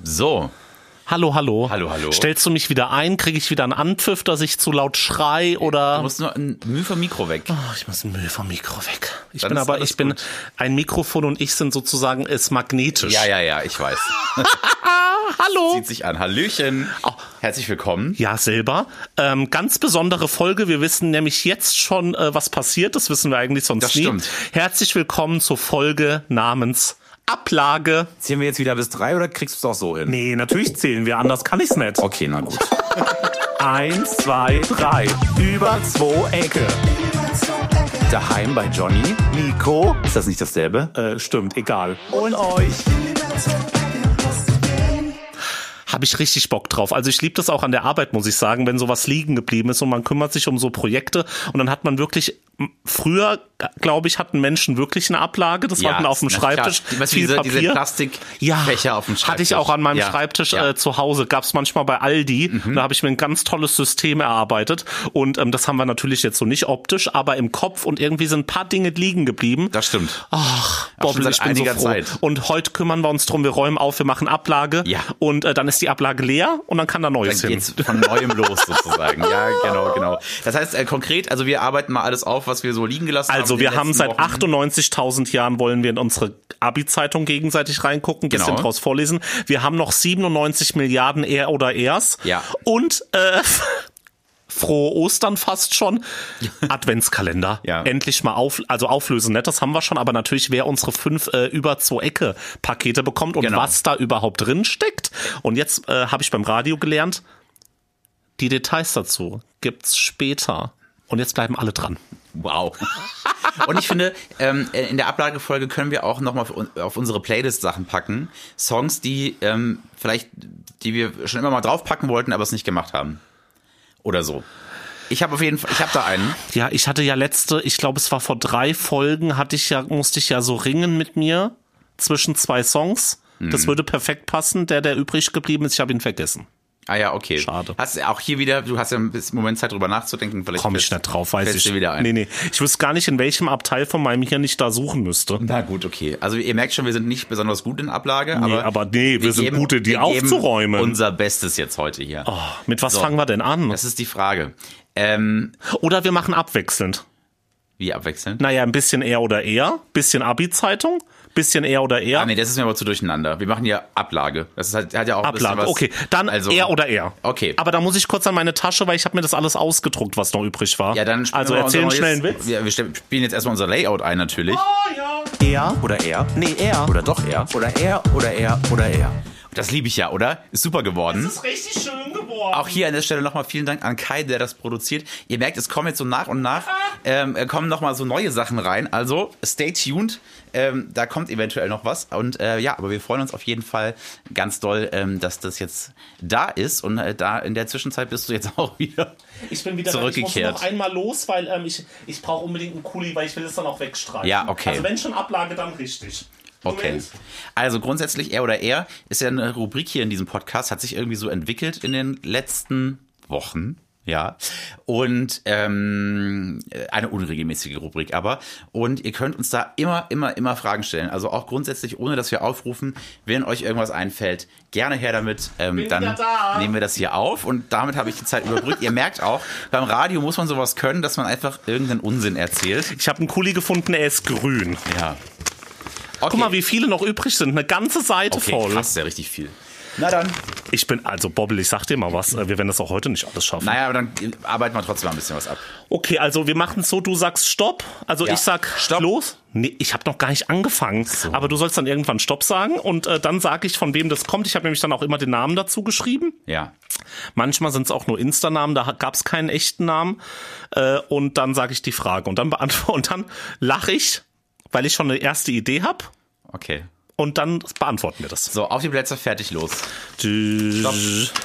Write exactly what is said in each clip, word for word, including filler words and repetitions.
So. Hallo, hallo. Hallo, hallo. Stellst du mich wieder ein? Kriege ich wieder einen Anpfiff, dass ich zu laut schrei oder? Du musst nur ein Mühe vom Mikro weg. Oh, ich muss ein Mühe vom Mikro weg. Ich Dann bin ist aber, alles ich bin, gut. ein Mikrofon und ich sind sozusagen, ist magnetisch. Ja, ja, ja, ich weiß. Hallo. Zieht sich an. Hallöchen. Oh. Herzlich willkommen. Ja, selber. Ähm, ganz besondere Folge. Wir wissen nämlich jetzt schon, äh, was passiert. Das wissen wir eigentlich sonst Das nie. stimmt. Herzlich willkommen zur Folge namens Ablage. Zählen wir jetzt wieder bis drei oder kriegst du es auch so hin? Nee, natürlich zählen wir, anders kann ich's nicht. Okay, na gut. Eins, zwei, drei. Über zwei Ecke. Daheim bei Johnny. Nico. Ist das nicht dasselbe? Äh, stimmt, egal. Und euch. Habe ich richtig Bock drauf. Also ich liebe das auch an der Arbeit, muss ich sagen, wenn sowas liegen geblieben ist und man kümmert sich um so Projekte und dann hat man wirklich, früher, glaube ich, hatten Menschen wirklich eine Ablage, das war dann auf dem na Schreibtisch, klar. Weißt du, viel diese, Papier. diese Plastikfächer ja, auf dem Schreibtisch. hatte ich auch an meinem ja. Schreibtisch ja. äh, zu Hause, gab es manchmal bei Aldi, mhm. Da habe ich mir ein ganz tolles System erarbeitet und ähm, das haben wir natürlich jetzt so nicht optisch, aber im Kopf und irgendwie sind ein paar Dinge liegen geblieben. Das stimmt. Ach, Auch schon Bobbel, seit ich bin so einiger froh. Zeit. Und heute kümmern wir uns drum, wir räumen auf, wir machen Ablage Ja. und äh, dann ist die Ablage leer und dann kann da Neues Dann hin. geht's von Neuem los sozusagen. Ja, genau, genau. Das heißt äh, konkret, also wir arbeiten mal alles auf, was wir so liegen gelassen haben. Also in den wir haben letzten seit Wochen. achtundneunzigtausend Jahren wollen wir in unsere Abi-Zeitung gegenseitig reingucken, bisschen Genau. draus vorlesen. Wir haben noch siebenundneunzig Milliarden Er oder Ers. Ja. Und äh, frohe Ostern fast schon. Adventskalender. Ja. Endlich mal auf, also auflösen, nicht? Das haben wir schon, aber natürlich, wer unsere fünf äh, über zwei Ecke Pakete bekommt und Genau. was da überhaupt drin steckt. Und jetzt äh, habe ich beim Radio gelernt, die Details dazu gibt's später. Und jetzt bleiben alle dran. Wow. Und ich finde, ähm, in der Ablagefolge können wir auch nochmal auf unsere Playlist Sachen packen. Songs, die ähm, vielleicht, die wir schon immer mal draufpacken wollten, aber es nicht gemacht haben. Oder so. Ich habe auf jeden Fall, ich habe da einen. Ja, ich hatte ja letzte, ich glaube, es war vor drei Folgen, hatte ich ja, musste ich ja so ringen mit mir zwischen zwei Songs. Das würde perfekt passen. Der, der übrig geblieben ist, ich habe ihn vergessen. Ah ja, okay. Schade. Hast du auch hier wieder, du hast ja ein bisschen Moment Zeit drüber nachzudenken. Vielleicht Komm ich fällst- nicht drauf, weiß fällst ich. dir wieder ein. Nee, nee. Ich wüsste gar nicht, in welchem Abteil von meinem Hirn ich da suchen müsste. Na gut, okay. Also ihr merkt schon, wir sind nicht besonders gut in Ablage, Nee, aber, aber nee, wir sind geben- gute, die wir geben aufzuräumen. Unser Bestes jetzt heute hier. Oh, mit was So. fangen wir denn an? Das ist die Frage. Ähm, Oder wir machen abwechselnd. wie abwechselnd? Naja, ein bisschen Er oder Er, bisschen Abi-Zeitung, bisschen Er oder Er. Ah, nee, das ist mir aber zu durcheinander. Wir machen ja Ablage. Das ist halt, hat ja auch ein bisschen Ablage, was. okay. Dann also, Er oder Er. Okay. Aber da muss ich kurz an meine Tasche, weil ich habe mir das alles ausgedruckt, was noch übrig war. Ja, dann spielen also wir mal erzähl einen unser schnellen neues- Witz. Wir, wir spielen jetzt erstmal unser Layout ein, natürlich. Oh, ja. Er oder er? Nee, er. Oder doch er? Oder er oder er oder er. Das liebe ich ja, oder? Ist super geworden. Das ist richtig schön geworden. Auch hier an der Stelle nochmal vielen Dank an Kai, der das produziert. Ihr merkt, es kommen jetzt so nach und nach, ähm, kommen nochmal so neue Sachen rein. Also stay tuned, ähm, da kommt eventuell noch was. Und äh, ja, aber wir freuen uns auf jeden Fall ganz doll, ähm, dass das jetzt da ist. Und äh, da in der Zwischenzeit bist du jetzt auch wieder Ich bin wieder zurückgekehrt. Ich muss noch einmal los, weil ähm, ich, ich brauche unbedingt einen Kuli, weil ich will es dann auch wegstreichen. Ja, okay. Also wenn schon Ablage, dann richtig. Okay. Moment. Also grundsätzlich Er oder Er ist ja eine Rubrik hier in diesem Podcast, hat sich irgendwie so entwickelt in den letzten Wochen. Ja, und ähm, eine unregelmäßige Rubrik aber. Und ihr könnt uns da immer, immer, immer Fragen stellen. Also auch grundsätzlich, ohne dass wir aufrufen, wenn euch irgendwas einfällt, gerne her damit. Ähm, Bin dann wieder da. nehmen wir das hier auf und damit habe ich die Zeit überbrückt. Ihr merkt auch, beim Radio muss man sowas können, dass man einfach irgendeinen Unsinn erzählt. Ich habe einen Kuli gefunden, er ist grün. Ja. Okay. Guck mal, wie viele noch übrig sind. Eine ganze Seite okay, voll. krass, ja richtig viel. Na dann. Ich bin, also Bobbel, ich sag dir mal was, äh, wir werden das auch heute nicht alles schaffen. Naja, aber dann arbeiten wir trotzdem mal ein bisschen was ab. Okay, also wir machen es so, du sagst Stopp, also Ja. ich sag Stopp. los. Nee, ich habe noch gar nicht angefangen, aber du sollst dann irgendwann Stopp sagen und äh, dann sage ich, von wem das kommt. Ich habe nämlich dann auch immer den Namen dazu geschrieben. Ja. Manchmal sind es auch nur Insta-Namen, da gab es keinen echten Namen. Äh, und dann sage ich die Frage und dann beantworte und dann lache ich, weil ich schon eine erste Idee habe. Okay. Und dann beantworten wir das. So, auf die Plätze, fertig, los. Stopp.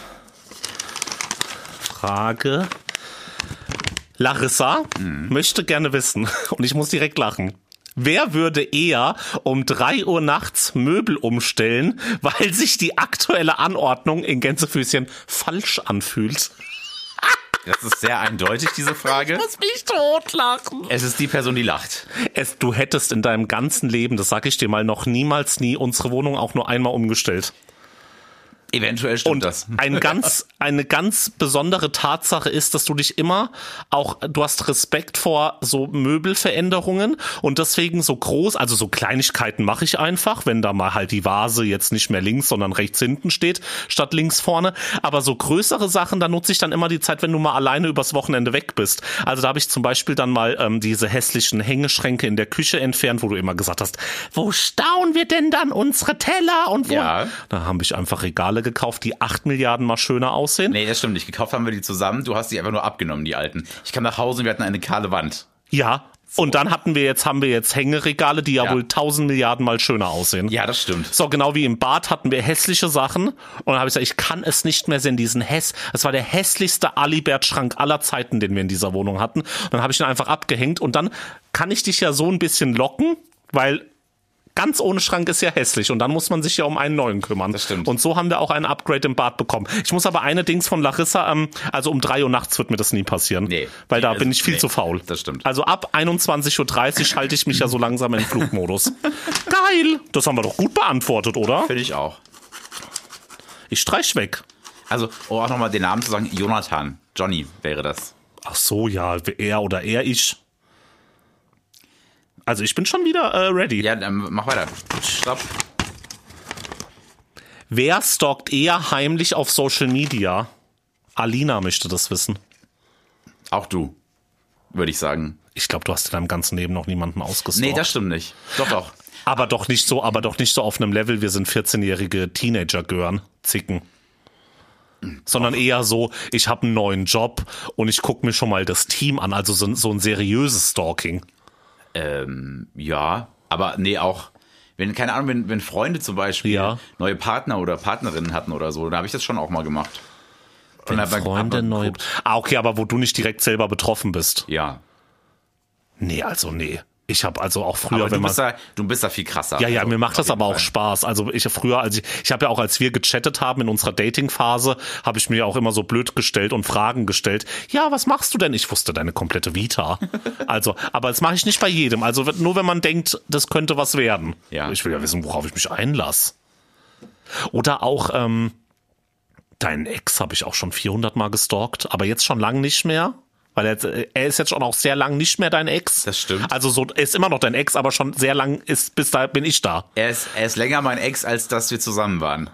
Frage. Larissa Mhm. möchte gerne wissen, und ich muss direkt lachen. Wer würde eher um drei Uhr nachts Möbel umstellen, weil sich die aktuelle Anordnung in Gänsefüßchen falsch anfühlt? Das ist sehr eindeutig, diese Frage. Ich muss mich totlachen. Es ist die Person, die lacht. Es, du hättest in deinem ganzen Leben, das sag ich dir mal, noch niemals nie unsere Wohnung auch nur einmal umgestellt. Eventuell stimmt Und das. ein ganz, eine ganz besondere Tatsache ist, dass du dich immer auch, du hast Respekt vor so Möbelveränderungen und deswegen so groß, also so Kleinigkeiten mache ich einfach, wenn da mal halt die Vase jetzt nicht mehr links, sondern rechts hinten steht, statt links vorne. Aber so größere Sachen, da nutze ich dann immer die Zeit, wenn du mal alleine übers Wochenende weg bist. Also da habe ich zum Beispiel dann mal ähm, diese hässlichen Hängeschränke in der Küche entfernt, wo du immer gesagt hast, wo stauen wir denn dann unsere Teller und wo? Ja. Da habe ich einfach Regale gekauft, die acht Milliarden mal schöner aussehen. Nee, das stimmt nicht. Gekauft haben wir die zusammen. Du hast die einfach nur abgenommen, die alten. Ich kam nach Hause und wir hatten eine kahle Wand. Ja. Und dann hatten wir jetzt, haben wir jetzt Hängeregale, die ja, ja. wohl tausend Milliarden mal schöner aussehen. Ja, das stimmt. So, genau wie im Bad hatten wir hässliche Sachen. Und dann habe ich gesagt, ich kann es nicht mehr sehen, diesen Häss. Das war der hässlichste Alibert-Schrank aller Zeiten, den wir in dieser Wohnung hatten. Und dann habe ich ihn einfach abgehängt. Und dann kann ich dich ja so ein bisschen locken, weil ganz ohne Schrank ist ja hässlich und dann muss man sich ja um einen neuen kümmern. Das stimmt. Und so haben wir auch ein Upgrade im Bad bekommen. Ich muss aber eine Dings von Larissa, ähm, also um drei Uhr nachts wird mir das nie passieren. Nee. Weil da also, bin ich viel nee, zu faul. Das stimmt. Also ab einundzwanzig Uhr dreißig schalte ich mich ja so langsam in Flugmodus. Geil! Das haben wir doch gut beantwortet, oder? Finde ich auch. Ich streich weg. Also, um auch nochmal den Namen zu sagen, Jonathan. Johnny wäre das. Ach so, ja, er oder er, ich. Also ich bin schon wieder äh, ready. Ja, dann mach weiter. Stopp. Wer stalkt eher heimlich auf Social Media? Alina möchte das wissen. Auch du, würde ich sagen. Ich glaube, du hast in deinem ganzen Leben noch niemanden ausgestalkt. Nee, das stimmt nicht. Doch, doch. Aber doch nicht so, aber doch nicht so auf einem Level, wir sind vierzehnjährige Teenager-Gören, Zicken. Sondern eher so, ich habe einen neuen Job und ich gucke mir schon mal das Team an, also so, so ein seriöses Stalking. Ähm, ja, aber nee, auch, wenn, keine Ahnung, wenn, wenn Freunde zum Beispiel ja. neue Partner oder Partnerinnen hatten oder so, da habe ich das schon auch mal gemacht. Wenn und Freunde neue... Ah, okay, aber wo du nicht direkt selber betroffen bist. Ja. Nee, also nee. Ich habe also auch früher, aber wenn du man... bist da, du bist da viel krasser. Ja, ja, also, mir macht das aber Fall. auch Spaß. Also ich früher, als ich, ich habe ja auch, als wir gechattet haben in unserer Dating-Phase, habe ich mir auch immer so blöd gestellt und Fragen gestellt. Ja, was machst du denn? Ich wusste deine komplette Vita. Also, aber das mache ich nicht bei jedem. Also nur wenn man denkt, das könnte was werden. Ja. Ich will ja wissen, worauf ich mich einlasse. Oder auch, ähm, deinen Ex habe ich auch schon vierhundert Mal gestalkt, aber jetzt schon lang nicht mehr. Weil er, er ist jetzt schon auch sehr lang nicht mehr dein Ex. Das stimmt. Also so, er ist immer noch dein Ex, aber schon sehr lang ist, bis da bin ich da. Er ist, er ist länger mein Ex, als dass wir zusammen waren.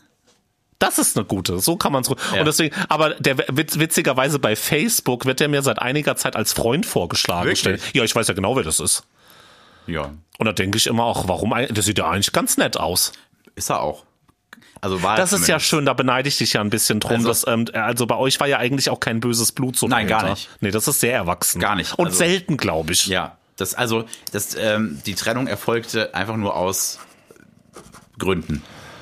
Das ist eine gute, so kann man es. Ja. Und deswegen, aber der witz, witzigerweise bei Facebook wird er mir seit einiger Zeit als Freund vorgeschlagen. Wirklich? Ja, ich weiß ja genau, wer das ist. Ja. Und da denke ich immer auch, warum, der sieht ja eigentlich ganz nett aus. Ist er auch. Also war das ist ja schön, da beneide ich dich ja ein bisschen drum. Also, dass, ähm, also bei euch war ja eigentlich auch kein böses Blut so Nein, dahinter. Gar nicht. Nee, das ist sehr erwachsen. Gar nicht. Und also, selten, glaube ich. Ja, das, also das, ähm, die Trennung erfolgte einfach nur aus Gründen.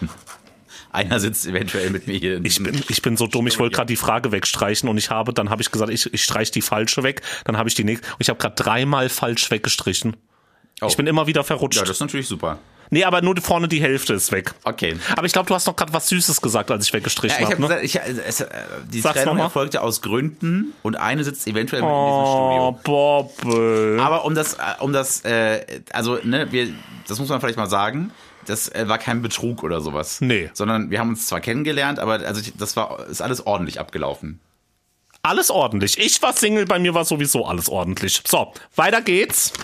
Einer sitzt eventuell mit mir hier. In ich bin, ich bin so dumm, ich wollte gerade die Frage wegstreichen und ich habe, dann habe ich gesagt, ich, ich streiche die falsche weg, dann habe ich die nächste. Und ich habe gerade dreimal falsch weggestrichen. Oh. Ich bin immer wieder verrutscht. Ja, das ist natürlich super. Nee, aber nur vorne die Hälfte ist weg. Okay. Aber ich glaube, du hast noch gerade was Süßes gesagt, als ich weggestrichen ja, ich habe. Hab ne? gesagt, ich, es, die Sag's Trennung noch erfolgte aus Gründen und eine sitzt eventuell mit oh, in diesem Studio. Bobbel. Aber um das, um das, äh, also ne, wir, das muss man vielleicht mal sagen. Das äh, war kein Betrug oder sowas. Nee. Sondern wir haben uns zwar kennengelernt, aber also das war, ist alles ordentlich abgelaufen. Alles ordentlich. Ich war Single, bei mir war sowieso alles ordentlich. So, weiter geht's.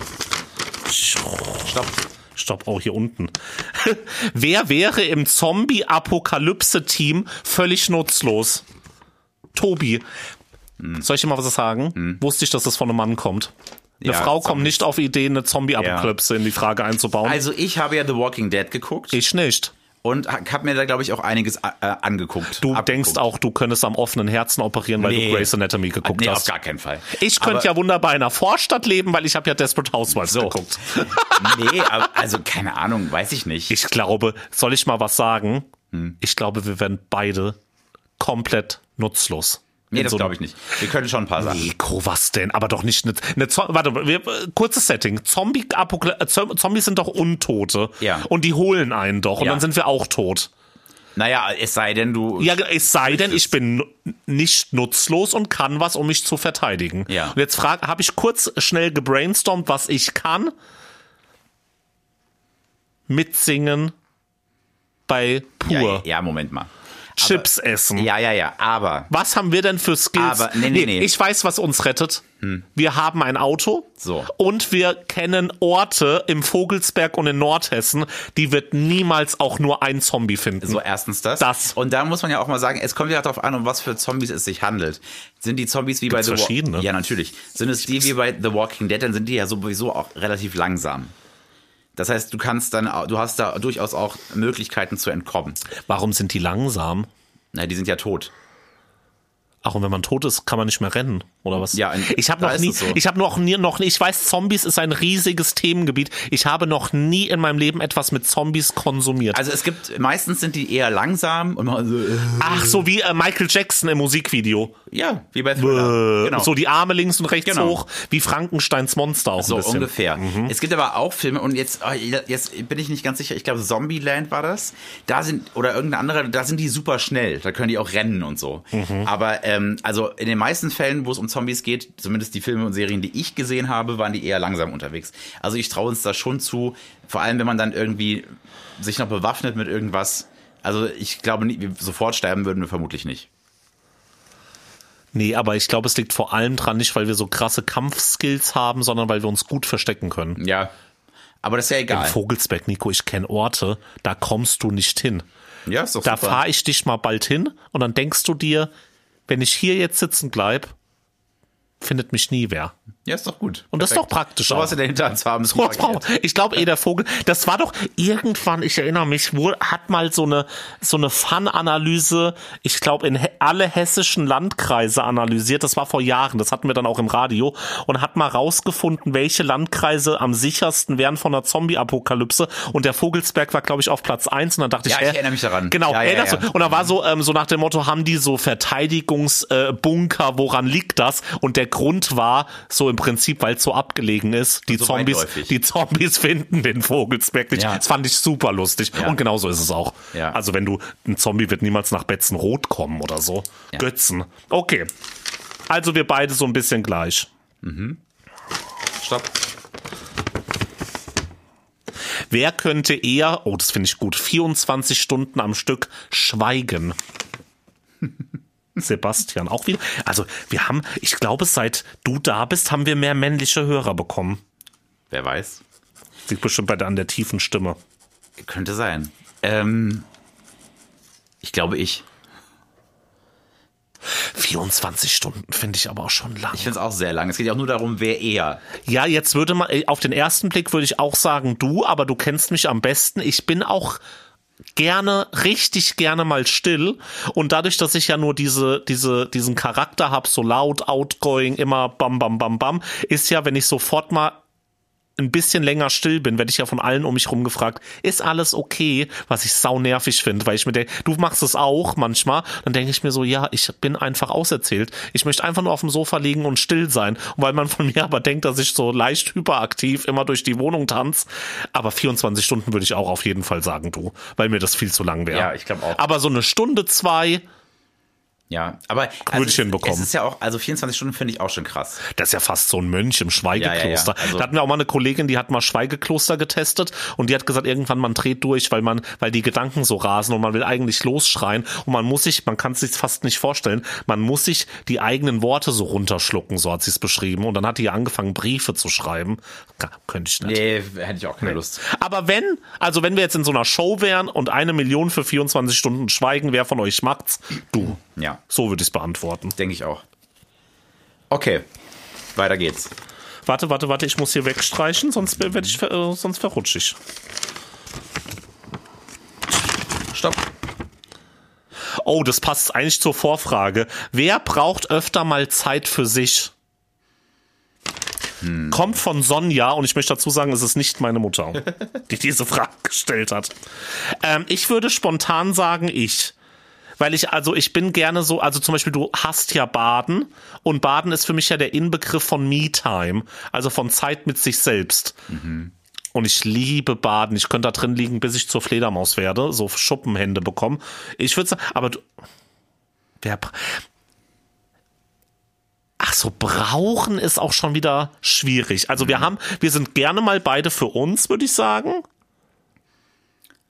Stopp. Stopp, auch hier unten. Wer wäre im Zombie-Apokalypse-Team völlig nutzlos? Tobi. Hm. Soll ich dir mal was sagen? Hm. Wusste ich, dass das von einem Mann kommt. Eine ja, Frau kommt nicht auf Ideen, eine Zombie-Apokalypse ja. in die Frage einzubauen. Also ich habe ja The Walking Dead geguckt. Ich nicht. Und habe mir da, glaube ich, auch einiges äh, angeguckt. Du abgeguckt. denkst auch, du könntest am offenen Herzen operieren, weil nee. du Grey's Anatomy geguckt nee, hast. Nee, auf gar keinen Fall. Ich könnte ja wunderbar in einer Vorstadt leben, weil ich habe ja Desperate Housewives so. geguckt. Nee, also keine Ahnung, weiß ich nicht. Ich glaube, soll ich mal was sagen? Hm. Ich glaube, wir werden beide komplett nutzlos. Nee, das so glaube ich nicht. Wir können schon ein paar Sachen. Nico, was denn? Aber doch nicht eine, eine Warte, wir, kurzes Setting. Zombie Zombies sind doch Untote. Ja. Und die holen einen doch. Und ja. dann sind wir auch tot. Naja, es sei denn, du... Ja, es sei denn, ich bin nicht nutzlos und kann was, um mich zu verteidigen. Ja. Und jetzt habe ich kurz schnell gebrainstormt, was ich kann. Mitsingen bei Pur. Ja, ja, Moment mal. Chips essen. Ja, ja, ja, aber. Was haben wir denn für Skills? Aber, nee, nee, nee. Ich weiß, was uns rettet. Hm. Wir haben ein Auto. So. Und wir kennen Orte im Vogelsberg und in Nordhessen, die wird niemals auch nur ein Zombie finden. So, erstens das. Das. Und da muss man ja auch mal sagen, es kommt ja darauf an, um was für Zombies es sich handelt. Sind die Zombies wie Gibt's bei The verschiedene? Walking Dead? Ja, natürlich. Sind es die wie bei The Walking Dead, dann sind die ja sowieso auch relativ langsam. Das heißt, du kannst dann, du hast da durchaus auch Möglichkeiten zu entkommen. Warum sind die langsam? Na, die sind ja tot. Ach, und wenn man tot ist, kann man nicht mehr rennen, oder was? Ja, in, ich habe da noch ist nie, es so. ich habe noch nie, noch nie, ich weiß, Zombies ist ein riesiges Themengebiet. Ich habe noch nie in meinem Leben etwas mit Zombies konsumiert. Also es gibt, meistens sind die eher langsam und man so, äh, Ach, so wie äh, Michael Jackson im Musikvideo. ja, wie bei Thriller. Äh, Genau. So die Arme links und rechts Genau. hoch, wie Frankensteins Monster auch So ein bisschen. ungefähr. Mhm. Es gibt aber auch Filme, und jetzt, oh, jetzt bin ich nicht ganz sicher, ich glaube Zombieland war das. Da sind, oder irgendeine andere, da sind die super schnell. Da können die auch rennen und so. Mhm. Aber ähm, also in den meisten Fällen, wo es um Zombies geht, zumindest die Filme und Serien, die ich gesehen habe, waren die eher langsam unterwegs. Also ich traue uns da schon zu, vor allem wenn man dann irgendwie sich noch bewaffnet mit irgendwas. Also ich glaube, nie- sofort sterben würden wir vermutlich nicht. Nee, aber ich glaube, es liegt vor allem dran, nicht weil wir so krasse Kampfskills haben, sondern weil wir uns gut verstecken können. Ja, aber das ist ja Im egal. Vogelsberg, Nico, ich kenne Orte, da kommst du nicht hin. Ja, ist doch Da super. fahre ich dich mal bald hin und dann denkst du dir, wenn ich hier jetzt sitzen bleib, findet mich nie wer. Ja, ist doch gut. Und das ist Perfekt. doch praktisch So auch. was in der Hinterhand zu haben, ist So, super Frau, verkehrt. ich glaube eh, der Vogel, das war doch irgendwann, ich erinnere mich, wo, hat mal so eine, so eine Fun-Analyse, ich glaube, in he- alle hessischen Landkreise analysiert, das war vor Jahren, das hatten wir dann auch im Radio, und hat mal rausgefunden, welche Landkreise am sichersten wären von einer Zombie-Apokalypse, und der Vogelsberg war, glaube ich, auf Platz eins, und dann dachte Ja, ich, ich hä? erinnere mich daran. Genau, Ja, ja, erinnerst ja. du? Und da war so, ähm, so nach dem Motto, haben die so Verteidigungsbunker, äh, Bunker, woran liegt das? Und der Grund war, so im Prinzip, weil es so abgelegen ist, die so Zombies, weitläufig. die Zombies finden den Vogelsberg nicht. Ja. Das fand ich super lustig. Ja. Und genauso ist es auch. Ja. Also wenn du, ein Zombie wird niemals nach Betzenroth kommen oder so. Ja. Götzen. Okay. Also wir beide so ein bisschen gleich. Stopp. Wer könnte eher, oh, das finde ich gut, vierundzwanzig Stunden am Stück schweigen? Sebastian, auch wieder. Also wir haben, ich glaube, seit du da bist, haben wir mehr männliche Hörer bekommen. Wer weiß. Liegt bestimmt bei der, an der tiefen Stimme. Könnte sein. Ähm, ich glaube ich. vierundzwanzig Stunden finde ich aber auch schon lang. Ich finde es auch sehr lang. Es geht ja auch nur darum, wer eher. Ja, jetzt würde man, auf den ersten Blick würde ich auch sagen du, aber du kennst mich am besten. Ich bin auch gerne, richtig gerne mal still, und dadurch, dass ich ja nur diese, diese, diesen Charakter habe, so laut, outgoing, immer bam, bam, bam, bam, ist ja, wenn ich sofort mal ein bisschen länger still bin, werde ich ja von allen um mich rum gefragt, ist alles okay, was ich sau nervig finde, weil ich mir denke, du machst es auch manchmal, dann denke ich mir so, ja, ich bin einfach auserzählt. Ich möchte einfach nur auf dem Sofa liegen und still sein. Und weil man von mir aber denkt, dass ich so leicht hyperaktiv immer durch die Wohnung tanze, aber vierundzwanzig Stunden würde ich auch auf jeden Fall sagen, du, weil mir das viel zu lang wäre. Ja, ich glaube auch. Aber so eine Stunde, zwei, Ja, aber Würde ich es- hinbekommen. Es ist ja auch, also vierundzwanzig Stunden finde ich auch schon krass. das ist ja fast so ein Mönch im Schweigekloster. Ja, ja, ja. Also- Da hatten wir auch mal eine Kollegin, die hat mal Schweigekloster getestet, und die hat gesagt, irgendwann man dreht durch, weil man, weil die Gedanken so rasen und man will eigentlich losschreien, und man muss sich, man kann es sich fast nicht vorstellen, man muss sich die eigenen Worte so runterschlucken, so hat sie es beschrieben, und dann hat die angefangen, Briefe zu schreiben. Ja, könnte ich nicht. Nee, hätte ich auch keine Lust. Aber wenn, also wenn wir jetzt in so einer Show wären und eine Million für vierundzwanzig Stunden schweigen, wer von euch macht's? Du. Ja, So würde ich es beantworten. denke ich auch. Okay, weiter geht's. Warte, warte, warte, ich muss hier wegstreichen, sonst werde ich, ver- äh, sonst verrutsche ich. Stopp. Oh, das passt eigentlich zur Vorfrage. Wer braucht öfter mal Zeit für sich? Hm. Kommt von Sonja, und ich möchte dazu sagen, es ist nicht meine Mutter, die diese Frage gestellt hat. Ähm, ich würde spontan sagen, ich. Weil ich, also ich bin gerne so, also zum Beispiel du hast ja Baden, und Baden ist für mich ja der Inbegriff von Me-Time, also von Zeit mit sich selbst. Mhm. Und ich liebe Baden. Ich könnte da drin liegen, bis ich zur Fledermaus werde, so Schuppenhände bekommen. Ich würde sagen, aber du, wer, bra- ach so, brauchen ist auch schon wieder schwierig. Also wir haben, wir sind gerne mal beide für uns, würde ich sagen.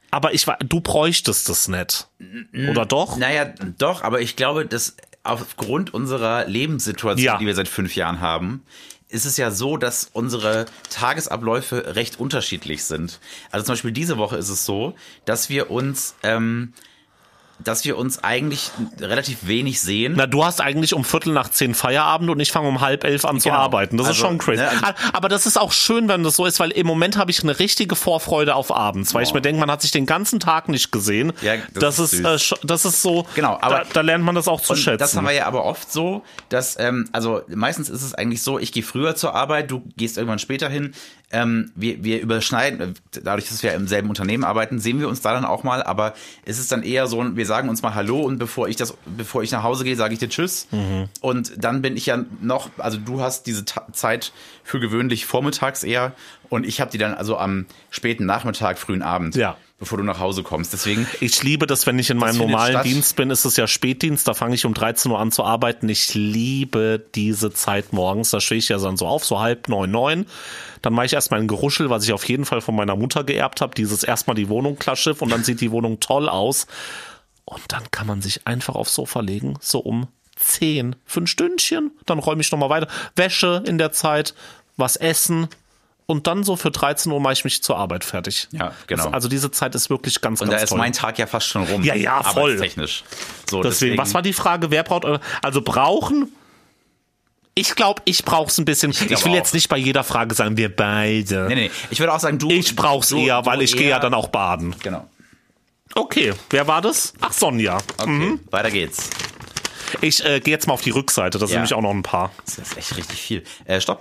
Aber ich war, du bräuchtest es nicht. Oder doch? Naja, doch, aber ich glaube, dass aufgrund unserer Lebenssituation, Ja. die wir seit fünf Jahren haben, ist es ja so, dass unsere Tagesabläufe recht unterschiedlich sind. Also zum Beispiel diese Woche ist es so, dass wir uns, ähm, dass wir uns eigentlich relativ wenig sehen. Na, du hast eigentlich um Viertel nach zehn Feierabend und ich fange um halb elf an zu Genau. arbeiten. Das ist Also, schon crazy. ne, also- Aber das ist auch schön, wenn das so ist, weil im Moment habe ich eine richtige Vorfreude auf abends, weil Oh. ich mir denke, man hat sich den ganzen Tag nicht gesehen. Ja, das, das ist ist, äh, sch- das ist so, Genau, aber- da, da lernt man das auch zu Und schätzen. das haben wir ja aber oft so, dass, ähm, also meistens ist es eigentlich so, ich gehe früher zur Arbeit, du gehst irgendwann später hin. Ähm, wir, wir überschneiden, dadurch, dass wir im selben Unternehmen arbeiten, sehen wir uns da dann auch mal, aber es ist dann eher so, wir sagen uns mal Hallo und bevor ich das, bevor ich nach Hause gehe, sage ich dir Tschüss. Mhm. Und dann bin ich ja noch, also du hast diese Ta- Zeit für gewöhnlich vormittags eher und ich habe die dann also am späten Nachmittag, frühen Abend, Ja. bevor du nach Hause kommst. Deswegen, Ich liebe das, wenn ich in meinem findet normalen statt. Dienst bin, ist es ja Spätdienst, da fange ich um dreizehn Uhr an zu arbeiten. Ich liebe diese Zeit morgens, da stehe ich ja dann so auf, so halb neun, neun. Dann mache ich erstmal ein Geruschel, was ich auf jeden Fall von meiner Mutter geerbt habe, dieses erstmal die Wohnung Klarschiff und dann sieht die Wohnung toll aus. Und dann kann man sich einfach aufs Sofa legen, so um zehn, für ein Stündchen, dann räume ich nochmal weiter. Wäsche in der Zeit, was essen. Und dann so für dreizehn Uhr mache ich mich zur Arbeit fertig. Ja, genau. Das, also diese Zeit ist wirklich ganz, und ganz da ist toll. mein Tag ja fast schon rum. Ja, ja, voll. Arbeitstechnisch. So, Deswegen, was war die Frage? Wer braucht eure? Also brauchen? Ich glaube, ich brauche es ein bisschen. Ich, glaub will auch. jetzt nicht bei jeder Frage sagen, wir beide. Nee, nee, ich würde auch sagen, du. Ich brauch's du, eher, weil du ich gehe ja eher- dann auch baden. Genau. Okay, wer war das? Ach, Sonja. Okay, weiter geht's. Ich äh, gehe jetzt mal auf die Rückseite, das sind Ja. nämlich auch noch ein paar. Das ist echt richtig viel. Äh, stopp.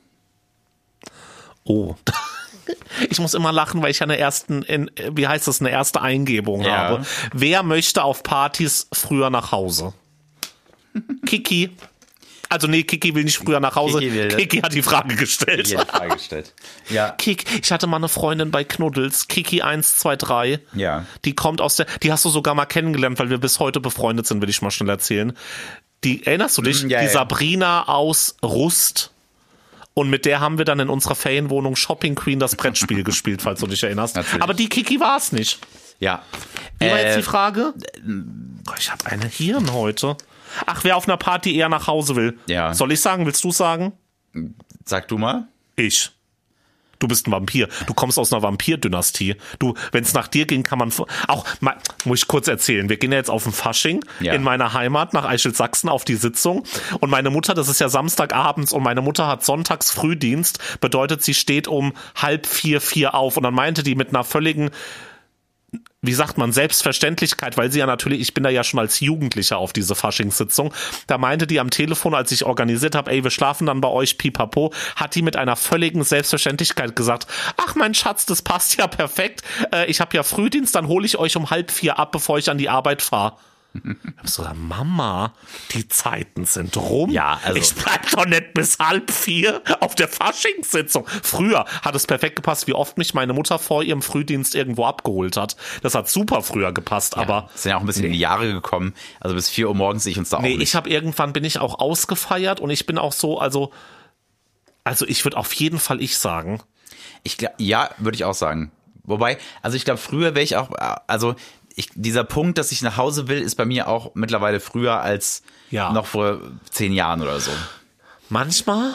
Oh. Ich muss immer lachen, weil ich ja eine ersten, in, wie heißt das, eine erste Eingebung Ja. habe. Wer möchte auf Partys früher nach Hause? Kiki. Also nee, Kiki will nicht früher nach Hause. Kiki will- Kiki hat die Frage gestellt. Jede Frage gestellt. Ja. Kik, ich hatte mal eine Freundin bei Knuddels, Kiki eins zwei drei. Ja. Die kommt aus der, die hast du sogar mal kennengelernt, weil wir bis heute befreundet sind, will ich mal schnell erzählen. Die, erinnerst du dich? Mm, ja, die ja. Sabrina aus Rust. Und mit der haben wir dann in unserer Ferienwohnung Shopping Queen das Brettspiel gespielt, falls du dich erinnerst. Natürlich. Aber die Kiki war es nicht. Ja. Wie war Äh, jetzt die Frage? Oh, ich habe eine Hirn heute. Ach, wer auf einer Party eher nach Hause will. Ja. Soll ich sagen? Willst du sagen? Sag du mal. Ich. Du bist ein Vampir. Du kommst aus einer Vampir-Dynastie. Du, wenn es nach dir ging, kann man auch mal, muss ich kurz erzählen. Wir gehen ja jetzt auf den Fasching Ja. in meiner Heimat nach Eichel-Sachsen auf die Sitzung und meine Mutter, das ist ja Samstagabends und meine Mutter hat sonntags Frühdienst, bedeutet, sie steht um halb vier, vier auf und dann meinte die mit einer völligen, wie sagt man, Selbstverständlichkeit, weil sie ja natürlich, ich bin da ja schon als Jugendlicher auf diese Faschingssitzung, da meinte die am Telefon, als ich organisiert habe, ey, wir schlafen dann bei euch, pipapo, hat die mit einer völligen Selbstverständlichkeit gesagt, ach mein Schatz, das passt ja perfekt, äh, ich habe ja Frühdienst, dann hole ich euch um halb vier ab, bevor ich an die Arbeit fahre. Ich hab so gesagt, Mama, die Zeiten sind rum. Ja, also- Ich bleib doch nicht bis halb vier auf der Faschingssitzung. Früher hat es perfekt gepasst, wie oft mich meine Mutter vor ihrem Frühdienst irgendwo abgeholt hat. Das hat super früher gepasst, aber sind ja auch ein bisschen in die Jahre gekommen. Also bis vier Uhr morgens sehe ich uns da auch nee, nicht. ich habe irgendwann bin ich auch ausgefeiert und ich bin auch so, also, also ich würde auf jeden Fall ich sagen. Ich glaub, ja, würde ich auch sagen. Wobei, also ich glaube, früher wäre ich auch, also ich, dieser Punkt, dass ich nach Hause will, ist bei mir auch mittlerweile früher als Ja. noch vor zehn Jahren oder so. Manchmal?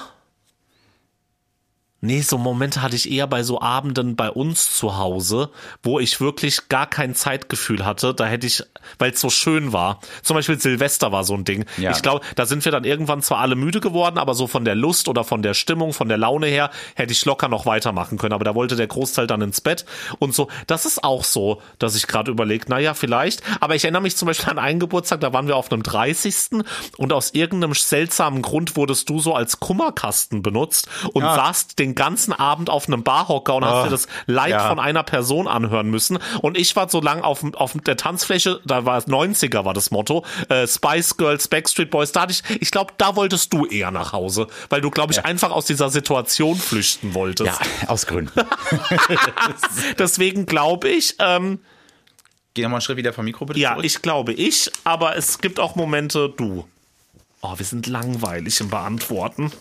Nee, so Momente hatte ich eher bei so Abenden bei uns zu Hause, wo ich wirklich gar kein Zeitgefühl hatte. Da hätte ich, weil es so schön war. Zum Beispiel Silvester war so ein Ding. Ja. Ich glaube, da sind wir dann irgendwann zwar alle müde geworden, aber so von der Lust oder von der Stimmung, von der Laune her, hätte ich locker noch weitermachen können. Aber da wollte der Großteil dann ins Bett und so. Das ist auch so, dass ich gerade überlege, naja, vielleicht. Aber ich erinnere mich zum Beispiel an einen Geburtstag, da waren wir auf einem dreißigsten und aus irgendeinem seltsamen Grund wurdest du so als Kummerkasten benutzt und Ja. saßt den ganzen Abend auf einem Barhocker und hast Oh, dir das Leid ja. von einer Person anhören müssen. Und ich war so lang auf, auf der Tanzfläche, da war es neunziger war das Motto, äh, Spice Girls, Backstreet Boys, da hatte ich, ich glaube, da wolltest du eher nach Hause, weil du, glaube ich, Ja. einfach aus dieser Situation flüchten wolltest. Ja, aus Gründen. Deswegen glaube ich, ähm, Geh nochmal einen Schritt wieder vom Mikro bitte ja, zurück. ich glaube ich, aber es gibt auch Momente, du. Oh, wir sind langweilig im Beantworten.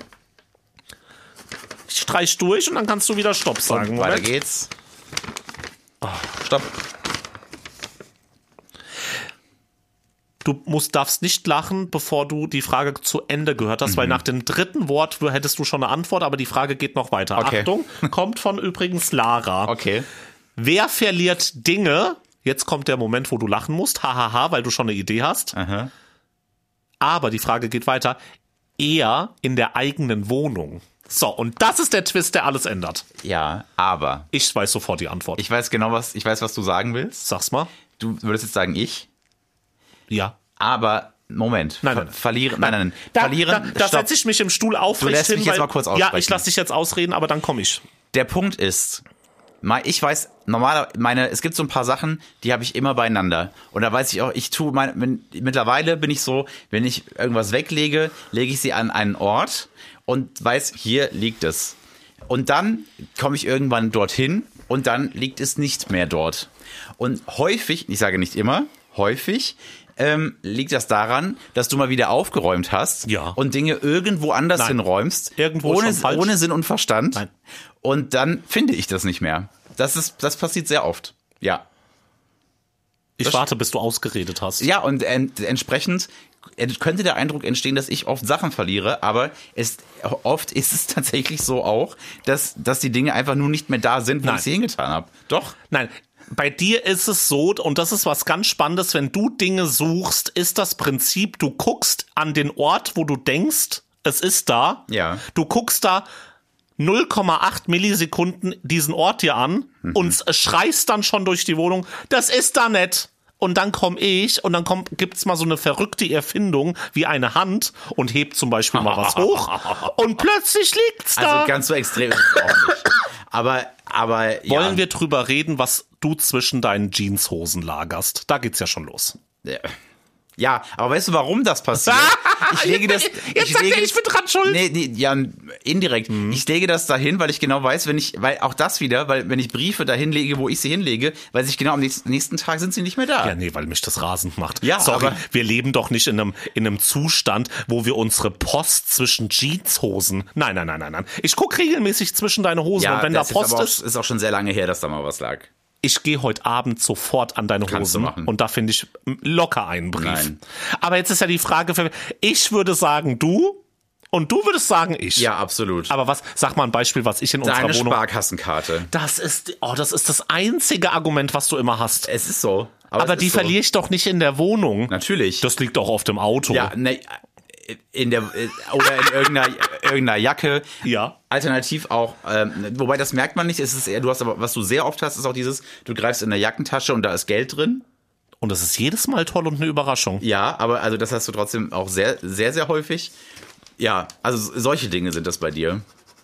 Ich streich durch und dann kannst du wieder Stopp sagen. Und weiter Moment. geht's. Stopp. du musst, darfst nicht lachen, bevor du die Frage zu Ende gehört hast, mhm. weil nach dem dritten Wort hättest du schon eine Antwort, aber die Frage geht noch weiter. Okay. Achtung, kommt von übrigens Lara. Okay. Wer verliert Dinge? Jetzt kommt der Moment, wo du lachen musst. Hahaha, weil du schon eine Idee hast. Aha. Aber die Frage geht weiter. Eher in der eigenen Wohnung. So, und das ist der Twist, der alles ändert. Ja, aber. Ich weiß sofort die Antwort. Ich weiß genau, was, ich weiß, was du sagen willst. Sag's mal. Du würdest jetzt sagen, ich. Ja. Aber, Moment. Nein, nein. Ver verlieren, nein, nein, nein. Da, verlieren, da, da setze ich mich im Stuhl aufrecht Du lässt hin, mich jetzt weil, mal kurz aussprechen. Ja, ich lasse dich jetzt ausreden, aber dann komme ich. Der Punkt ist, ich weiß, normaler, meine, es gibt so ein paar Sachen, die habe ich immer beieinander. Und da weiß ich auch, ich tue meine, wenn, mittlerweile bin ich so, wenn ich irgendwas weglege, lege ich sie an einen Ort und weiß, hier liegt es. Und dann komme ich irgendwann dorthin und dann liegt es nicht mehr dort. Und häufig, ich sage nicht immer, häufig, ähm, liegt das daran, dass du mal wieder aufgeräumt hast ja. und Dinge irgendwo anders Nein. hinräumst, Irgendwo ohne, schon falsch. ohne Sinn und Verstand. Nein. Und dann finde ich das nicht mehr. Das ist, das passiert sehr oft. Ja. Ich das warte, bis du ausgeredet hast. Ja, und ent, entsprechend könnte der Eindruck entstehen, dass ich oft Sachen verliere, aber es, oft ist es tatsächlich so auch, dass, dass die Dinge einfach nur nicht mehr da sind, wo Nein. ich sie hingetan habe. Doch. Nein. Bei dir ist es so, und das ist was ganz Spannendes, wenn du Dinge suchst, ist das Prinzip, du guckst an den Ort, wo du denkst, es ist da. Ja. Du guckst da null Komma acht Millisekunden diesen Ort dir an mhm. und schreist dann schon durch die Wohnung, das ist da nicht. Und dann komme ich und dann kommt, gibt's mal so eine verrückte Erfindung wie eine Hand und hebt zum Beispiel mal was hoch und plötzlich liegt's da. Also ganz so extrem ist es auch nicht. Aber, aber, ja. Wollen wir drüber reden, was du zwischen deinen Jeanshosen lagerst? Da geht's ja schon los. Ja. Ja, aber weißt du, warum das passiert? Ich lege das. Jetzt ich sagt lege, er, ich bin dran schuld. Nee, nee, ja, indirekt. Mhm. Ich lege das dahin, weil ich genau weiß, wenn ich, weil auch das wieder, weil wenn ich Briefe dahin lege, wo ich sie hinlege, weiß ich genau, am nächsten, nächsten Tag sind sie nicht mehr da. Ja, nee, weil mich das rasend macht. Ja, sorry, aber wir leben doch nicht in einem, in einem Zustand, wo wir unsere Post zwischen Jeanshosen. Nein, nein, nein, nein, nein. Ich gucke regelmäßig zwischen deine Hosen ja, und wenn da das Post ist, aber ist. auch, ist auch schon sehr lange her, dass da mal was lag. Ich gehe heute Abend sofort an deine Kannst du Hosen machen. und da finde ich locker einen Brief. Nein. Aber jetzt ist ja die Frage, für, ich würde sagen du und du würdest sagen ich. Ja, absolut. Aber was, sag mal ein Beispiel, was ich in Deine unserer Wohnung... Sparkassenkarte. Das ist, oh, das ist das einzige Argument, was du immer hast. Es ist so. Aber, Aber die ist so. verliere ich doch nicht in der Wohnung. Natürlich. Das liegt auch oft im Auto. Ja, ne, in der oder in irgendeiner, irgendeiner Jacke. Ja. Alternativ auch, ähm, wobei das merkt man nicht, es ist eher, du hast aber, was du sehr oft hast, ist auch dieses, du greifst in der Jackentasche und da ist Geld drin. Und das ist jedes Mal toll und eine Überraschung. Ja, aber also das hast du trotzdem auch sehr, sehr, sehr häufig. Ja, also solche Dinge sind das bei dir.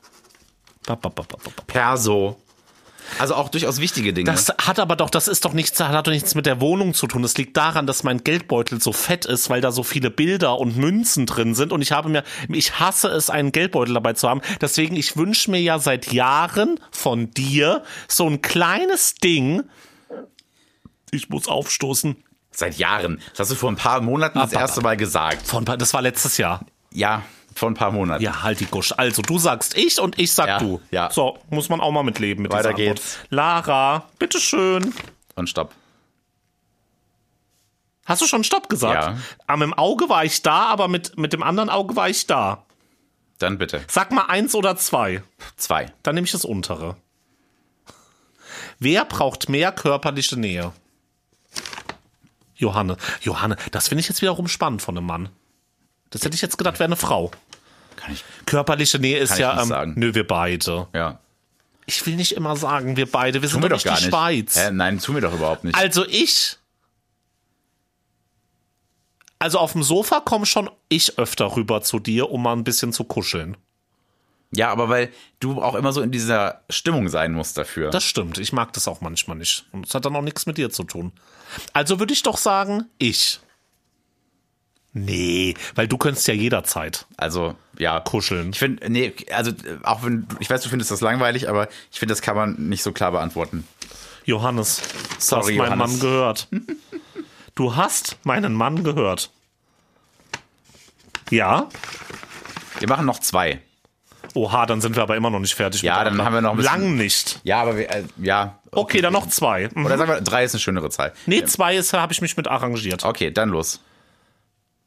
Perso. Also auch durchaus wichtige Dinge. Das hat aber doch, das ist doch nichts, hat doch nichts mit der Wohnung zu tun. Das liegt daran, dass mein Geldbeutel so fett ist, weil da so viele Bilder und Münzen drin sind. Und ich habe mir, ich hasse es, einen Geldbeutel dabei zu haben. Deswegen, ich wünsche mir ja seit Jahren von dir so ein kleines Ding. Ich muss aufstoßen. Seit Jahren. Das hast du vor ein paar Monaten das erste Mal gesagt. Von, das war letztes Jahr. Ja, vor ein paar Monaten. Ja, halt die Gusch. Also, du sagst ich und ich sag ja, du. Ja. So, muss man auch mal mitleben mit Weiter dieser Antwort. geht's. Lara, bitteschön. Und stopp. Hast du schon Stopp gesagt? Ja. Aber mit dem Auge war ich da, aber mit, mit dem anderen Auge war ich da. Dann bitte. Sag mal eins oder zwei. Zwei. Dann nehme ich das untere. Wer braucht mehr körperliche Nähe? Johanne. Johanne, das finde ich jetzt wiederum spannend von einem Mann. Das hätte ich jetzt gedacht, wäre eine Frau. Kann ich. Körperliche Nähe ist Kann ich ja, nicht ähm, sagen. nö, wir beide. Ja. Ich will nicht immer sagen, wir beide, wir Tun sind wir doch doch nicht gar die nicht. Schweiz. Äh, nein, tun wir doch überhaupt nicht. Also ich, also auf dem Sofa komme schon ich öfter rüber zu dir, um mal ein bisschen zu kuscheln. Ja, aber weil du auch immer so in dieser Stimmung sein musst dafür. Das stimmt, ich mag das auch manchmal nicht. Und das hat dann auch nichts mit dir zu tun. Also würde ich doch sagen, ich. Nee, weil du könntest ja jederzeit Also, ja. kuscheln. Ich finde, nee, also auch wenn, ich weiß, du findest das langweilig, aber ich finde, das kann man nicht so klar beantworten. Johannes, Sorry, du hast meinen Johannes. Mann gehört. Du hast meinen Mann gehört. Ja? Wir machen noch zwei. Oha, dann sind wir aber immer noch nicht fertig. Ja, mit dann der haben wir noch ein bisschen- Lang nicht. Ja, aber wir, äh, ja. Okay, dann noch zwei. Mhm. Oder sagen wir, drei ist eine schönere Zahl. Nee, zwei ist, habe ich mich mit arrangiert. Okay, dann los.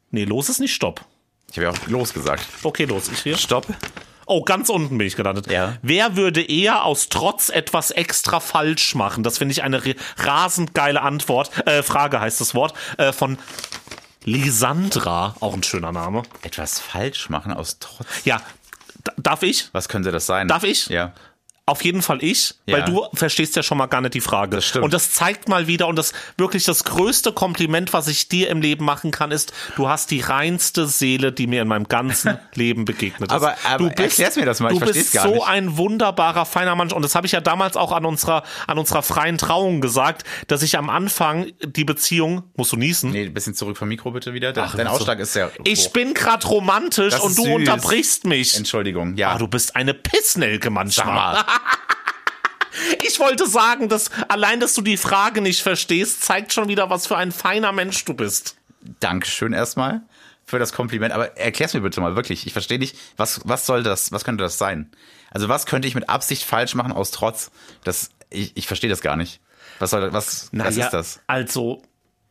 Nee, los ist nicht Stopp. Ich habe ja auch los gesagt. Okay, los, ich hier. Stopp. Oh, ganz unten bin ich gelandet. Ja. Wer würde eher aus Trotz etwas extra falsch machen? Das finde ich eine rasend geile Antwort. Äh, Frage heißt das Wort. Äh, von Lisandra. Auch ein schöner Name. Etwas falsch machen aus Trotz. Ja, d- darf ich? Was könnte das sein? Darf ich? Ja. Auf jeden Fall ich, Ja. weil du verstehst ja schon mal gar nicht die Frage. Das stimmt. Und das zeigt mal wieder, und das wirklich das größte Kompliment, was ich dir im Leben machen kann, ist, du hast die reinste Seele, die mir in meinem ganzen Leben begegnet ist. Aber, aber du bist, erklär's mir das mal, ich du versteh's bist gar so nicht. ein wunderbarer, feiner Mensch. Und das habe ich ja damals auch an unserer, an unserer freien Trauung gesagt, dass ich am Anfang die Beziehung, musst du niesen? Nee, ein bisschen zurück vom Mikro bitte wieder. Dein, Ach, dein so. Ausschlag ist sehr hoch. Ich bin grad romantisch Das und ist du süß. unterbrichst mich. Entschuldigung, ja. Ah, du bist eine Pissnelke manchmal. Sag mal. Ich wollte sagen, dass allein, dass du die Frage nicht verstehst, zeigt schon wieder, was für ein feiner Mensch du bist. Dankeschön erstmal für das Kompliment. Aber erklär's mir bitte mal wirklich. Ich verstehe nicht, was, was soll das, was könnte das sein? Also was könnte ich mit Absicht falsch machen aus Trotz? Das, ich, ich verstehe das gar nicht. Was soll, was, Na was ja, ist das? Also,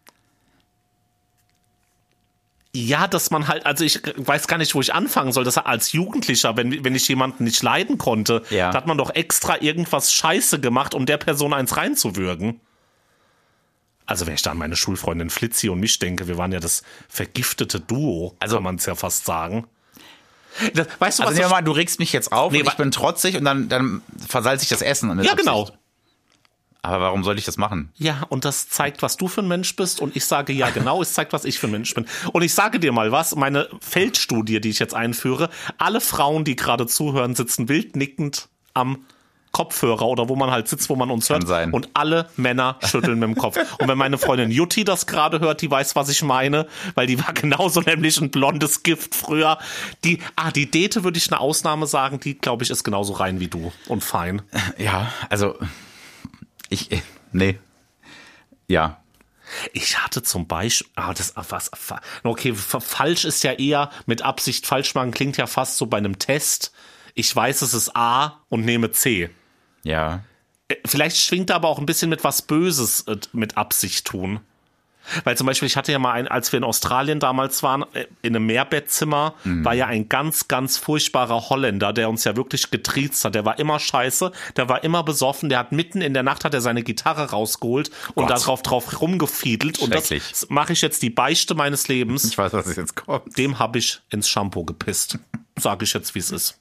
ja, dass man halt, also ich weiß gar nicht, wo ich anfangen soll. Das als Jugendlicher, wenn, wenn ich jemanden nicht leiden konnte, Ja. da hat man doch extra irgendwas Scheiße gemacht, um der Person eins reinzuwürgen. Also wenn ich da an meine Schulfreundin Flitzi und mich denke, wir waren ja das vergiftete Duo, Also- kann man es ja fast sagen. Das, weißt du, Also was nehmen wir ich, mal, du regst mich jetzt auf Nee, und wa- ich bin trotzig und dann, dann versalze ich das Essen. mit Ja, Absicht. genau. Aber warum soll ich das machen? Ja, und das zeigt, was du für ein Mensch bist. Und ich sage, ja, genau, es zeigt, was ich für ein Mensch bin. Und ich sage dir mal was, meine Feldstudie, die ich jetzt einführe, alle Frauen, die gerade zuhören, sitzen wild nickend am Kopfhörer oder wo man halt sitzt, wo man uns hört. Kann sein. Und alle Männer schütteln mit dem Kopf. Und wenn meine Freundin Jutti das gerade hört, die weiß, was ich meine, weil die war genauso nämlich ein blondes Gift früher. Die, ah, die Dete würde ich eine Ausnahme sagen, die, glaube ich, ist genauso rein wie du und fein. Ja, also ich, nee. Ja. Ich hatte zum Beispiel, ah, das, ah, was, okay, f- falsch ist ja eher, mit Absicht falsch machen klingt ja fast so bei einem Test. Ich weiß, es ist A und nehme C. Ja. Äh, Vielleicht schwingt da aber auch ein bisschen mit was Böses äh, mit Absicht tun. Weil zum Beispiel, ich hatte ja mal ein, als wir in Australien damals waren, äh, in einem Mehrbettzimmer, war ja ein ganz, ganz furchtbarer Holländer, der uns ja wirklich getriezt hat. Der war immer scheiße, der war immer besoffen, der hat mitten in der Nacht hat er seine Gitarre rausgeholt und Gott. darauf drauf rumgefiedelt. Und das Schrecklich. mache ich jetzt die Beichte meines Lebens. Ich weiß, was jetzt kommt. Dem habe ich ins Shampoo gepisst. Sage ich jetzt, wie es ist.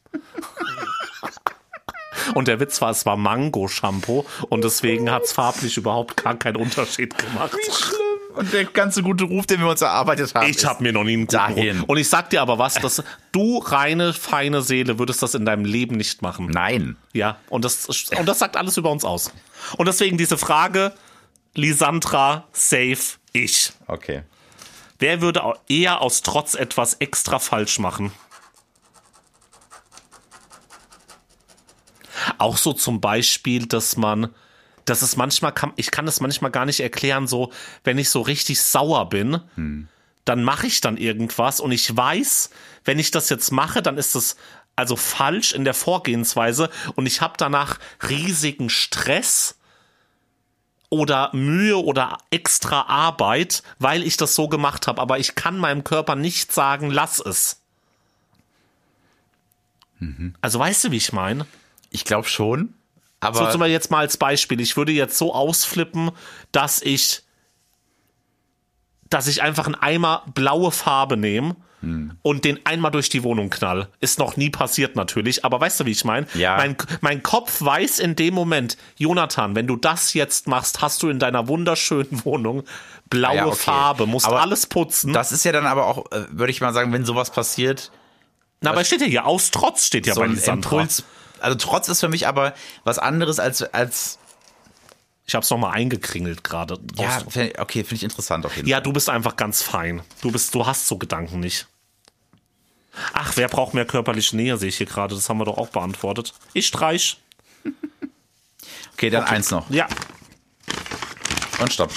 Und der Witz war, es war Mango-Shampoo und deswegen hat es farblich überhaupt gar keinen Unterschied gemacht. Und der ganze gute Ruf, den wir uns erarbeitet haben. Ich habe mir noch nie einen guten dahin. Ruf. Und ich sag dir aber was, dass du, reine, feine Seele, würdest das in deinem Leben nicht machen. Nein. Ja, und das, und das sagt alles über uns aus. Und deswegen diese Frage, Lisandra, safe, ich. Okay. Wer würde au- eher aus Trotz etwas extra falsch machen? Auch so zum Beispiel, dass man, dass es manchmal kann, ich kann es manchmal gar nicht erklären, so, wenn ich so richtig sauer bin, Hm. dann mache ich dann irgendwas und ich weiß, wenn ich das jetzt mache, dann ist es also falsch in der Vorgehensweise und ich habe danach riesigen Stress oder Mühe oder extra Arbeit, weil ich das so gemacht habe, aber ich kann meinem Körper nicht sagen, lass es. Mhm. Also weißt du, wie ich meine? Ich glaube schon. Aber So zum Beispiel jetzt mal als Beispiel. Ich würde jetzt so ausflippen, dass ich, dass ich einfach einen Eimer blaue Farbe nehme Hm. und den einmal durch die Wohnung knall. Ist noch nie passiert natürlich, aber weißt du, wie ich meine? Ja. Mein, mein Kopf weiß in dem Moment, Jonathan, wenn du das jetzt machst, hast du in deiner wunderschönen Wohnung blaue Ja, okay. Farbe, musst Aber alles putzen. das ist ja dann aber auch, äh, würde ich mal sagen, wenn sowas passiert, Na, aber steht ja hier, aus Trotz steht ja so bei ein Lisandra. Impuls. Also Trotz ist für mich aber was anderes als, als Ich hab's noch mal eingekringelt gerade. ja, Aus- find- okay, finde ich interessant auf jeden Ja, Fall. du bist einfach ganz fein. Du bist, du hast so Gedanken nicht. Ach, wer braucht mehr körperliche Nähe, sehe ich hier gerade. Das haben wir doch auch beantwortet. Ich streich. Okay, dann eins noch. Ja. Und stopp.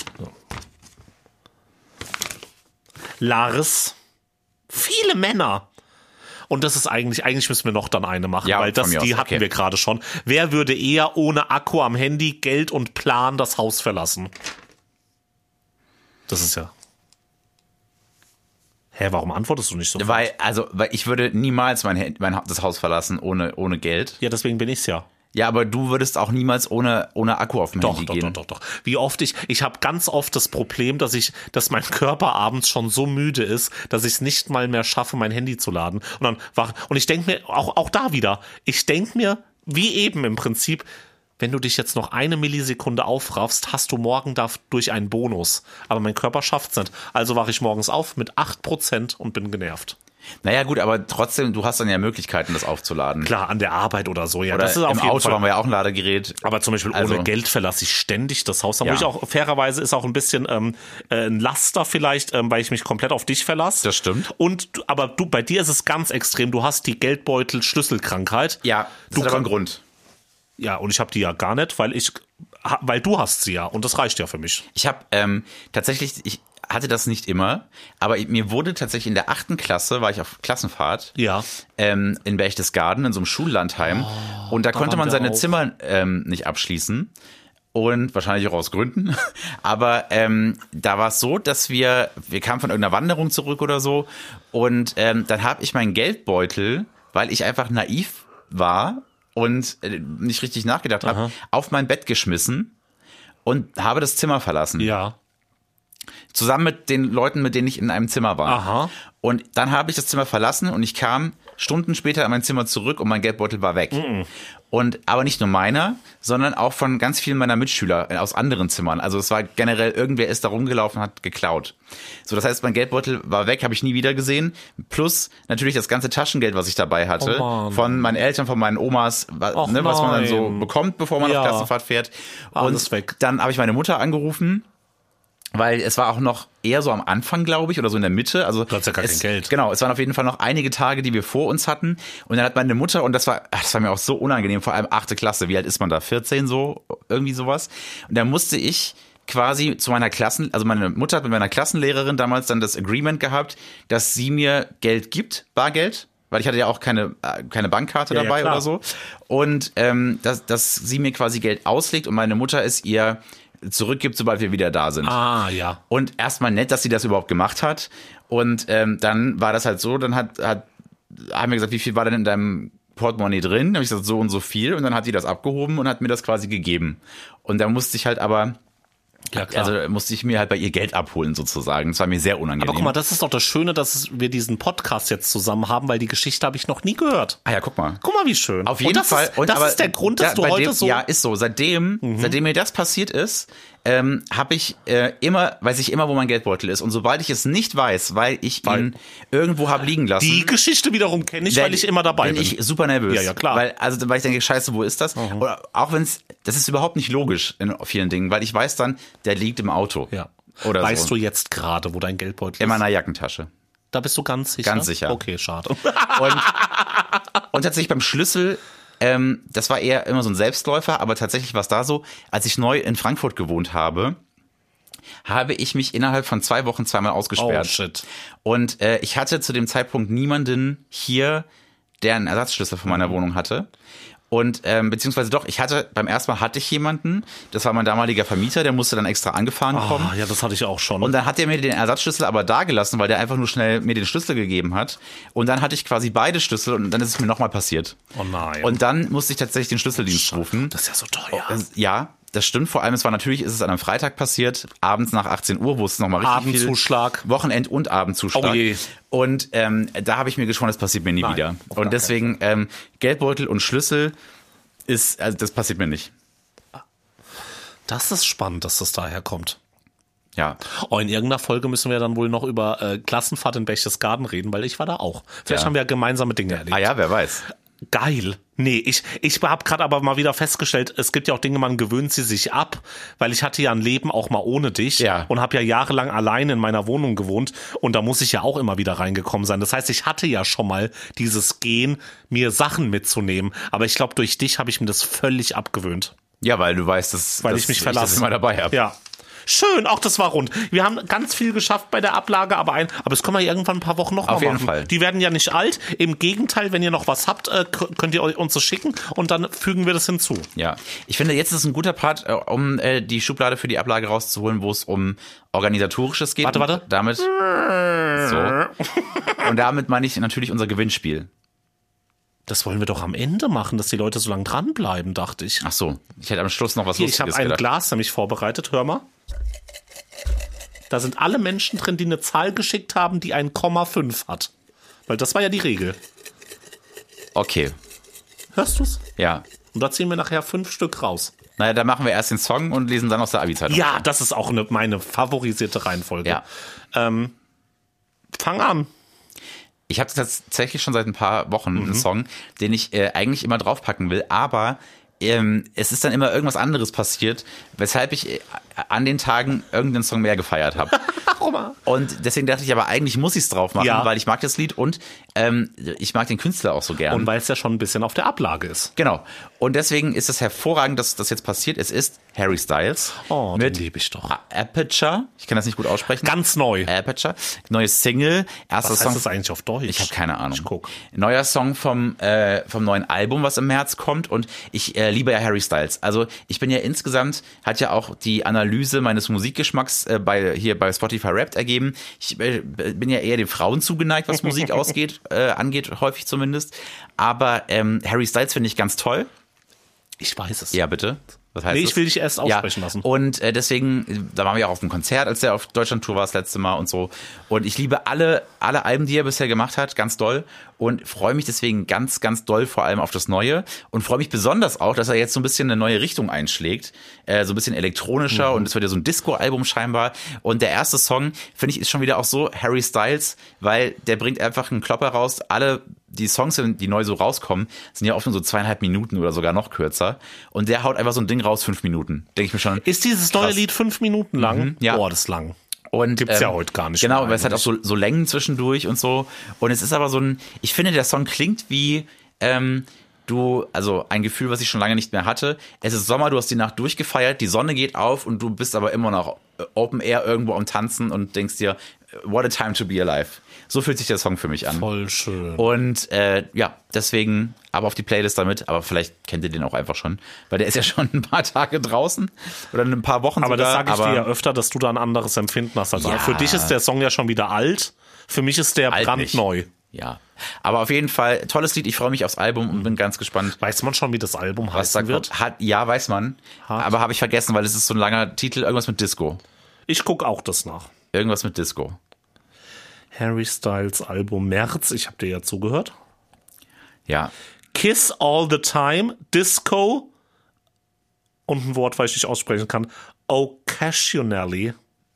Lars. Viele Männer. Und das ist eigentlich, eigentlich müssen wir noch dann eine machen, Ja, weil das, von mir aus, die hatten okay. wir gerade schon. Wer würde eher ohne Akku am Handy, Geld und Plan das Haus verlassen? Das ist ja. Hä, warum antwortest du nicht so? Weil, also, weil ich würde niemals mein, mein das Haus verlassen ohne, ohne Geld. Ja, deswegen bin ich's ja. Ja, aber du würdest auch niemals ohne, ohne Akku auf dem Doch, Handy doch, gehen. doch, doch, doch. Wie oft ich, ich habe ganz oft das Problem, dass ich, dass mein Körper abends schon so müde ist, dass ich es nicht mal mehr schaffe, mein Handy zu laden. Und dann wach, und ich denke mir, auch, auch da wieder, ich denke mir, wie eben im Prinzip, wenn du dich jetzt noch eine Millisekunde aufraffst, hast du morgen dadurch einen Bonus. Aber mein Körper schafft's nicht. Also wache ich morgens auf mit acht Prozent und bin genervt. Naja, gut, aber trotzdem, du hast dann ja Möglichkeiten, das aufzuladen. Klar, an der Arbeit oder so. Ja, Oder das ist auf im jeden Auto Fall. haben wir ja auch ein Ladegerät. Aber zum Beispiel Also- ohne Geld verlasse ich ständig das Haus. Da Ja. muss ich auch, fairerweise ist auch ein bisschen ähm, äh, ein Laster vielleicht, ähm, weil ich mich komplett auf dich verlasse. Das stimmt. Und du- aber du, bei dir ist es ganz extrem. Du hast die Geldbeutel-Schlüsselkrankheit. Ja, das Du hat aber einen kann- Grund. Ja, und ich habe die ja gar nicht, weil ich, ha- weil du hast sie ja und das reicht ja für mich. Ich habe ähm, tatsächlich, ich hatte das nicht immer, aber mir wurde tatsächlich in der achten Klasse, war ich auf Klassenfahrt, Ja. ähm, in Berchtesgaden, in so einem Schullandheim. und da konnte waren man wir seine auch. Zimmer ähm, nicht abschließen. Und wahrscheinlich auch aus Gründen. Aber ähm, da war es so, dass wir, wir kamen von irgendeiner Wanderung zurück oder so. Und ähm, dann habe ich meinen Geldbeutel, weil ich einfach naiv war und äh, nicht richtig nachgedacht habe, auf mein Bett geschmissen und habe das Zimmer verlassen. Ja. Zusammen mit den Leuten, mit denen ich in einem Zimmer war. Aha. Und dann habe ich das Zimmer verlassen und ich kam Stunden später in mein Zimmer zurück und mein Geldbeutel war weg. Mhm. Und aber nicht nur meiner, sondern auch von ganz vielen meiner Mitschüler aus anderen Zimmern. Also es war generell, irgendwer ist da rumgelaufen und hat geklaut. So, das heißt, mein Geldbeutel war weg, habe ich nie wieder gesehen. Plus natürlich das ganze Taschengeld, was ich dabei hatte. Oh Mann. Von meinen Eltern, von meinen Omas, wa- Och ne, was man dann so nein. bekommt, bevor man Ja. auf Klassenfahrt fährt. Alles und weg. Dann habe ich meine Mutter angerufen. Weil es war auch noch eher so am Anfang, glaube ich, oder so in der Mitte. Also Du hattest ja gar es, kein Geld. Genau, es waren auf jeden Fall noch einige Tage, die wir vor uns hatten. Und dann hat meine Mutter, und das war, ach, das war mir auch so unangenehm, vor allem achte Klasse. Wie alt ist man da? vierzehn so? Irgendwie sowas. Und da musste ich quasi zu meiner Klassen, also meine Mutter hat mit meiner Klassenlehrerin damals dann das Agreement gehabt, dass sie mir Geld gibt, Bargeld. Weil ich hatte ja auch keine, äh, keine Bankkarte Ja, ja, dabei klar. oder so. Und ähm, dass, dass sie mir quasi Geld auslegt und meine Mutter es ihr zurückgibt, sobald wir wieder da sind. Ah, ja. Und erstmal nett, dass sie das überhaupt gemacht hat. Und ähm, dann war das halt so, dann hat, hat haben wir gesagt, wie viel war denn in deinem Portemonnaie drin? Dann habe ich gesagt, so und so viel. Und dann hat sie das abgehoben und hat mir das quasi gegeben. Und da musste ich halt aber, Ja, klar. also musste ich mir halt bei ihr Geld abholen sozusagen. Das war mir sehr unangenehm. Aber guck mal, das ist doch das Schöne, dass wir diesen Podcast jetzt zusammen haben, weil die Geschichte habe ich noch nie gehört. ah ja, guck mal. Guck mal, wie schön. Auf jeden und das Fall. Ist, und das aber ist der Grund, dass da- du bei heute dem, so... Ja, ist so. Seitdem, seitdem mir das passiert ist, ähm, habe ich äh, immer, weiß ich immer, wo mein Geldbeutel ist. Und sobald ich es nicht weiß, weil ich Weil- ihn irgendwo habe liegen lassen. die Geschichte wiederum kenne ich, weil werd- ich immer dabei bin. bin. ich super nervös. Ja, ja, klar. Weil, also, weil ich denke, scheiße, wo ist das? Oder auch wenn es, das ist überhaupt nicht logisch in vielen Dingen, weil ich weiß dann, der liegt im Auto. Ja. Oder weißt so. du jetzt gerade, wo dein Geldbeutel In ist? meiner Jackentasche. Da bist du ganz sicher? Ganz sicher. Okay, schade. Und, und tatsächlich beim Schlüssel, ähm, das war eher immer so ein Selbstläufer, aber tatsächlich war es da so, als ich neu in Frankfurt gewohnt habe, habe ich mich innerhalb von zwei Wochen zweimal ausgesperrt. Oh, shit. Und äh, ich hatte zu dem Zeitpunkt niemanden hier, der einen Ersatzschlüssel von meiner Wohnung hatte. Und ähm, beziehungsweise doch, ich hatte, beim ersten Mal hatte ich jemanden, das war mein damaliger Vermieter, der musste dann extra angefahren kommen. Ah, ja, das hatte ich auch schon. Und dann hat er mir den Ersatzschlüssel aber da gelassen, weil der einfach nur schnell mir den Schlüssel gegeben hat. Und dann hatte ich quasi beide Schlüssel und dann ist es mir nochmal passiert. Oh nein. Und dann musste ich tatsächlich den Schlüsseldienst rufen. das ist ja so teuer. Das- Ja, das stimmt. Vor allem, es war natürlich, ist es an einem Freitag passiert, abends nach achtzehn Uhr, wo es nochmal richtig Abendzuschlag. viel Wochenend- und Abendzuschlag. Oh je. Und ähm, da habe ich mir geschworen, das passiert mir nie Nein, wieder. auf gar Und deswegen ähm, Geldbeutel und Schlüssel ist, also das passiert mir nicht. Das ist spannend, dass das daher kommt. Ja. Oh, in irgendeiner Folge müssen wir dann wohl noch über äh, Klassenfahrt in Berchtesgaden reden, weil ich war da auch. Vielleicht Ja. haben wir ja gemeinsame Dinge erlebt. Ah ja, wer weiß. Geil. Nee, ich, ich habe gerade aber mal wieder festgestellt, es gibt ja auch Dinge, man gewöhnt sie sich ab, weil ich hatte ja ein Leben auch mal ohne dich Ja. und habe ja jahrelang allein in meiner Wohnung gewohnt und da muss ich ja auch immer wieder reingekommen sein. Das heißt, ich hatte ja schon mal dieses Gehen, mir Sachen mitzunehmen, aber ich glaube, durch dich habe ich mir das völlig abgewöhnt, Ja, weil du weißt, dass, weil dass ich mich das verlasse. immer dabei habe. Ja. Schön, auch das war rund. Wir haben ganz viel geschafft bei der Ablage, aber ein, aber das können wir irgendwann ein paar Wochen noch Auf mal jeden machen. Fall. Die werden ja nicht alt. Im Gegenteil, wenn ihr noch was habt, äh, könnt ihr uns das schicken und dann fügen wir das hinzu. Ja, ich finde, jetzt ist ein guter Part, äh, um äh, die Schublade für die Ablage rauszuholen, wo es um Organisatorisches geht. Warte, warte. Und damit, so. Und damit meine ich natürlich unser Gewinnspiel. Das wollen wir doch am Ende machen, dass die Leute so lange dranbleiben, dachte ich. Ach so, ich hätte am Schluss noch was Hier, ich Lustiges habe ein gedacht. Glas nämlich vorbereitet, hör mal. Da sind alle Menschen drin, die eine Zahl geschickt haben, die ein Komma fünf hat. Weil das war ja die Regel. Okay, Hörst du's? ja. Und da ziehen wir nachher fünf Stück raus. Naja, dann machen wir erst den Song und lesen dann aus der Abi-Zeitung. Ja, das ist auch eine, meine favorisierte Reihenfolge. Ja. Ähm, fang an. Ich habe tatsächlich schon seit ein paar Wochen Mhm. einen Song, den ich äh, eigentlich immer draufpacken will, aber ähm, es ist dann immer irgendwas anderes passiert, weshalb ich äh, an den Tagen irgendeinen Song mehr gefeiert habe. Und deswegen dachte ich, aber eigentlich muss ich es drauf machen, Ja. weil ich mag das Lied und ähm, ich mag den Künstler auch so gern. Und weil es ja schon ein bisschen auf der Ablage ist. Genau. Und deswegen ist es hervorragend, dass das jetzt passiert. Es ist Harry Styles Oh, den mit liebe ich doch. Aperture. Ich kann das nicht gut aussprechen. Ganz neu. Aperture. Neues Single. Erster Was Song. heißt das eigentlich auf Deutsch? Ich habe keine Ahnung. Ich guck. Neuer Song vom äh, vom neuen Album, was im März kommt. Und ich äh, liebe ja Harry Styles. Also ich bin ja insgesamt, hat ja auch die Analyse meines Musikgeschmacks äh, bei hier bei Spotify Wrapped ergeben. Ich äh, bin ja eher den Frauen zugeneigt, was Musik ausgeht, äh, angeht, häufig zumindest. Aber ähm, Harry Styles finde ich ganz toll. Ich weiß es. Ja, bitte. Was heißt Nee, das? ich will dich erst aussprechen ja. lassen. Und äh, deswegen, da waren wir auch auf dem Konzert, als der auf Deutschland-Tour war das letzte Mal und so. Und ich liebe alle, alle Alben, die er bisher gemacht hat, ganz doll. Und freue mich deswegen ganz, ganz doll vor allem auf das Neue. Und freue mich besonders auch, dass er jetzt so ein bisschen eine neue Richtung einschlägt. Äh, so ein bisschen elektronischer. Mhm. Und es wird ja so ein Disco-Album scheinbar. Und der erste Song, finde ich, ist schon wieder auch so Harry Styles, weil der bringt einfach einen Klopper raus. Alle die Songs, die neu so rauskommen, sind ja oft nur so zweieinhalb Minuten oder sogar noch kürzer. Und der haut einfach so ein Ding raus, fünf Minuten. Denke ich mir schon. Ist dieses neue krass. Lied fünf Minuten lang? Mhm, ja. Boah, das ist lang. Und, Gibt's ähm, ja heute gar nicht Genau, mehr weil es hat auch so, so Längen zwischendurch und so. Und es ist aber so ein, ich finde, der Song klingt wie, ähm, du, also ein Gefühl, was ich schon lange nicht mehr hatte. Es ist Sommer, du hast die Nacht durchgefeiert, die Sonne geht auf und du bist aber immer noch Open Air irgendwo am Tanzen und denkst dir, what a time to be alive. So fühlt sich der Song für mich an. Voll schön. Und äh, ja, deswegen aber auf die Playlist damit. Aber vielleicht kennt ihr den auch einfach schon, weil der ist ja schon ein paar Tage draußen oder ein paar Wochen Aber sogar. das sage ich dir ja öfter, dass du da ein anderes Empfinden hast. Also Ja. für dich ist der Song ja schon wieder alt. Für mich ist der Alt brandneu. Ja, aber auf jeden Fall tolles Lied. Ich freue mich aufs Album und bin ganz gespannt, Weiß man schon, wie das Album was heißen da wird? kommt. Hat, ja, weiß man. Hart. Aber habe ich vergessen, weil es ist so ein langer Titel. Irgendwas mit Disco. Ich guck auch das nach. Irgendwas mit Disco. Harry Styles Album März. Ich habe dir ja zugehört. Ja. Kiss All the Time, Disco und ein Wort, weil ich nicht aussprechen kann. Occasionally.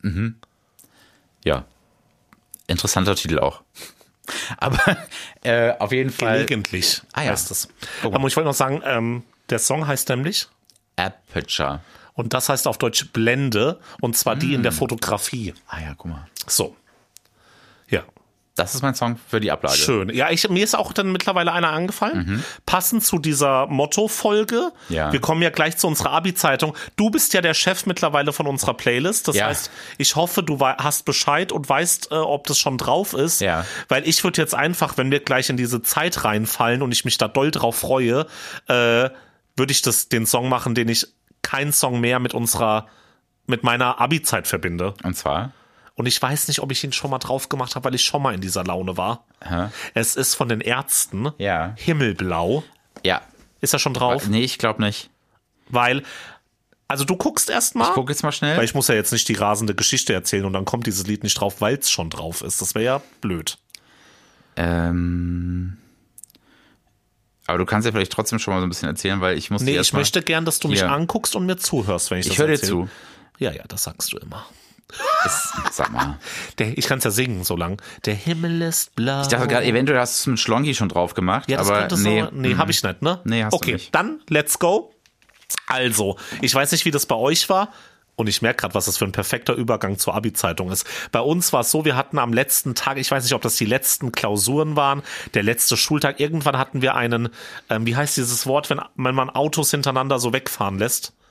Ja. Interessanter Titel auch. Aber äh, auf jeden Fall. Gelegentlich Ah, ja. heißt es. Guck mal. Aber ich wollte noch sagen, ähm, der Song heißt nämlich, Aperture. und das heißt auf Deutsch Blende, und zwar die in der Fotografie. Ah ja, guck mal. So. Ja. Das ist mein Song für die Ablage. Schön. Ja, ich, mir ist auch dann mittlerweile einer angefallen. Passend zu dieser Motto-Folge. Ja. Wir kommen ja gleich zu unserer Abi-Zeitung. Du bist ja der Chef mittlerweile von unserer Playlist. Das Ja. heißt, ich hoffe, du wei- hast Bescheid und weißt, äh, ob das schon drauf ist. Ja. Weil ich würde jetzt einfach, wenn wir gleich in diese Zeit reinfallen und ich mich da doll drauf freue, äh, würde ich das, den Song machen, den ich kein Song mehr mit unserer, mit meiner Abi-Zeit verbinde. Und zwar? Und ich weiß nicht, ob ich ihn schon mal drauf gemacht habe, weil ich schon mal in dieser Laune war. Hä? Es ist von den Ärzten. Ja. Himmelblau. Ja. Ist er schon drauf? Nee, ich glaube nicht. Weil, also du guckst erst mal. Ich guck jetzt mal schnell. Weil ich muss ja jetzt nicht die rasende Geschichte erzählen und dann kommt dieses Lied nicht drauf, weil es schon drauf ist. Das wäre ja blöd. Ähm. Aber du kannst ja vielleicht trotzdem schon mal so ein bisschen erzählen, weil ich muss Nee, dir ich erst mal- möchte gern, dass du mich Hier. anguckst und mir zuhörst, wenn ich, Ich das höre dir erzähle. zu. Ja, ja, das sagst du immer. Ist, sag mal. Der, ich kann es ja singen so lang. Der Himmel ist blau. Ich dachte gerade, eventuell hast du es mit Schlongi schon drauf gemacht. Ja, das aber könnte nee. so. Nee, Mhm. habe ich nicht, ne? Nee, hast du okay, nicht. dann let's go. Also, ich weiß nicht, wie das bei euch war. Und ich merke gerade, was das für ein perfekter Übergang zur Abi-Zeitung ist. Bei uns war es so, wir hatten am letzten Tag, ich weiß nicht, ob das die letzten Klausuren waren, der letzte Schultag, irgendwann hatten wir einen, ähm, wie heißt dieses Wort, wenn, wenn man Autos hintereinander so wegfahren lässt?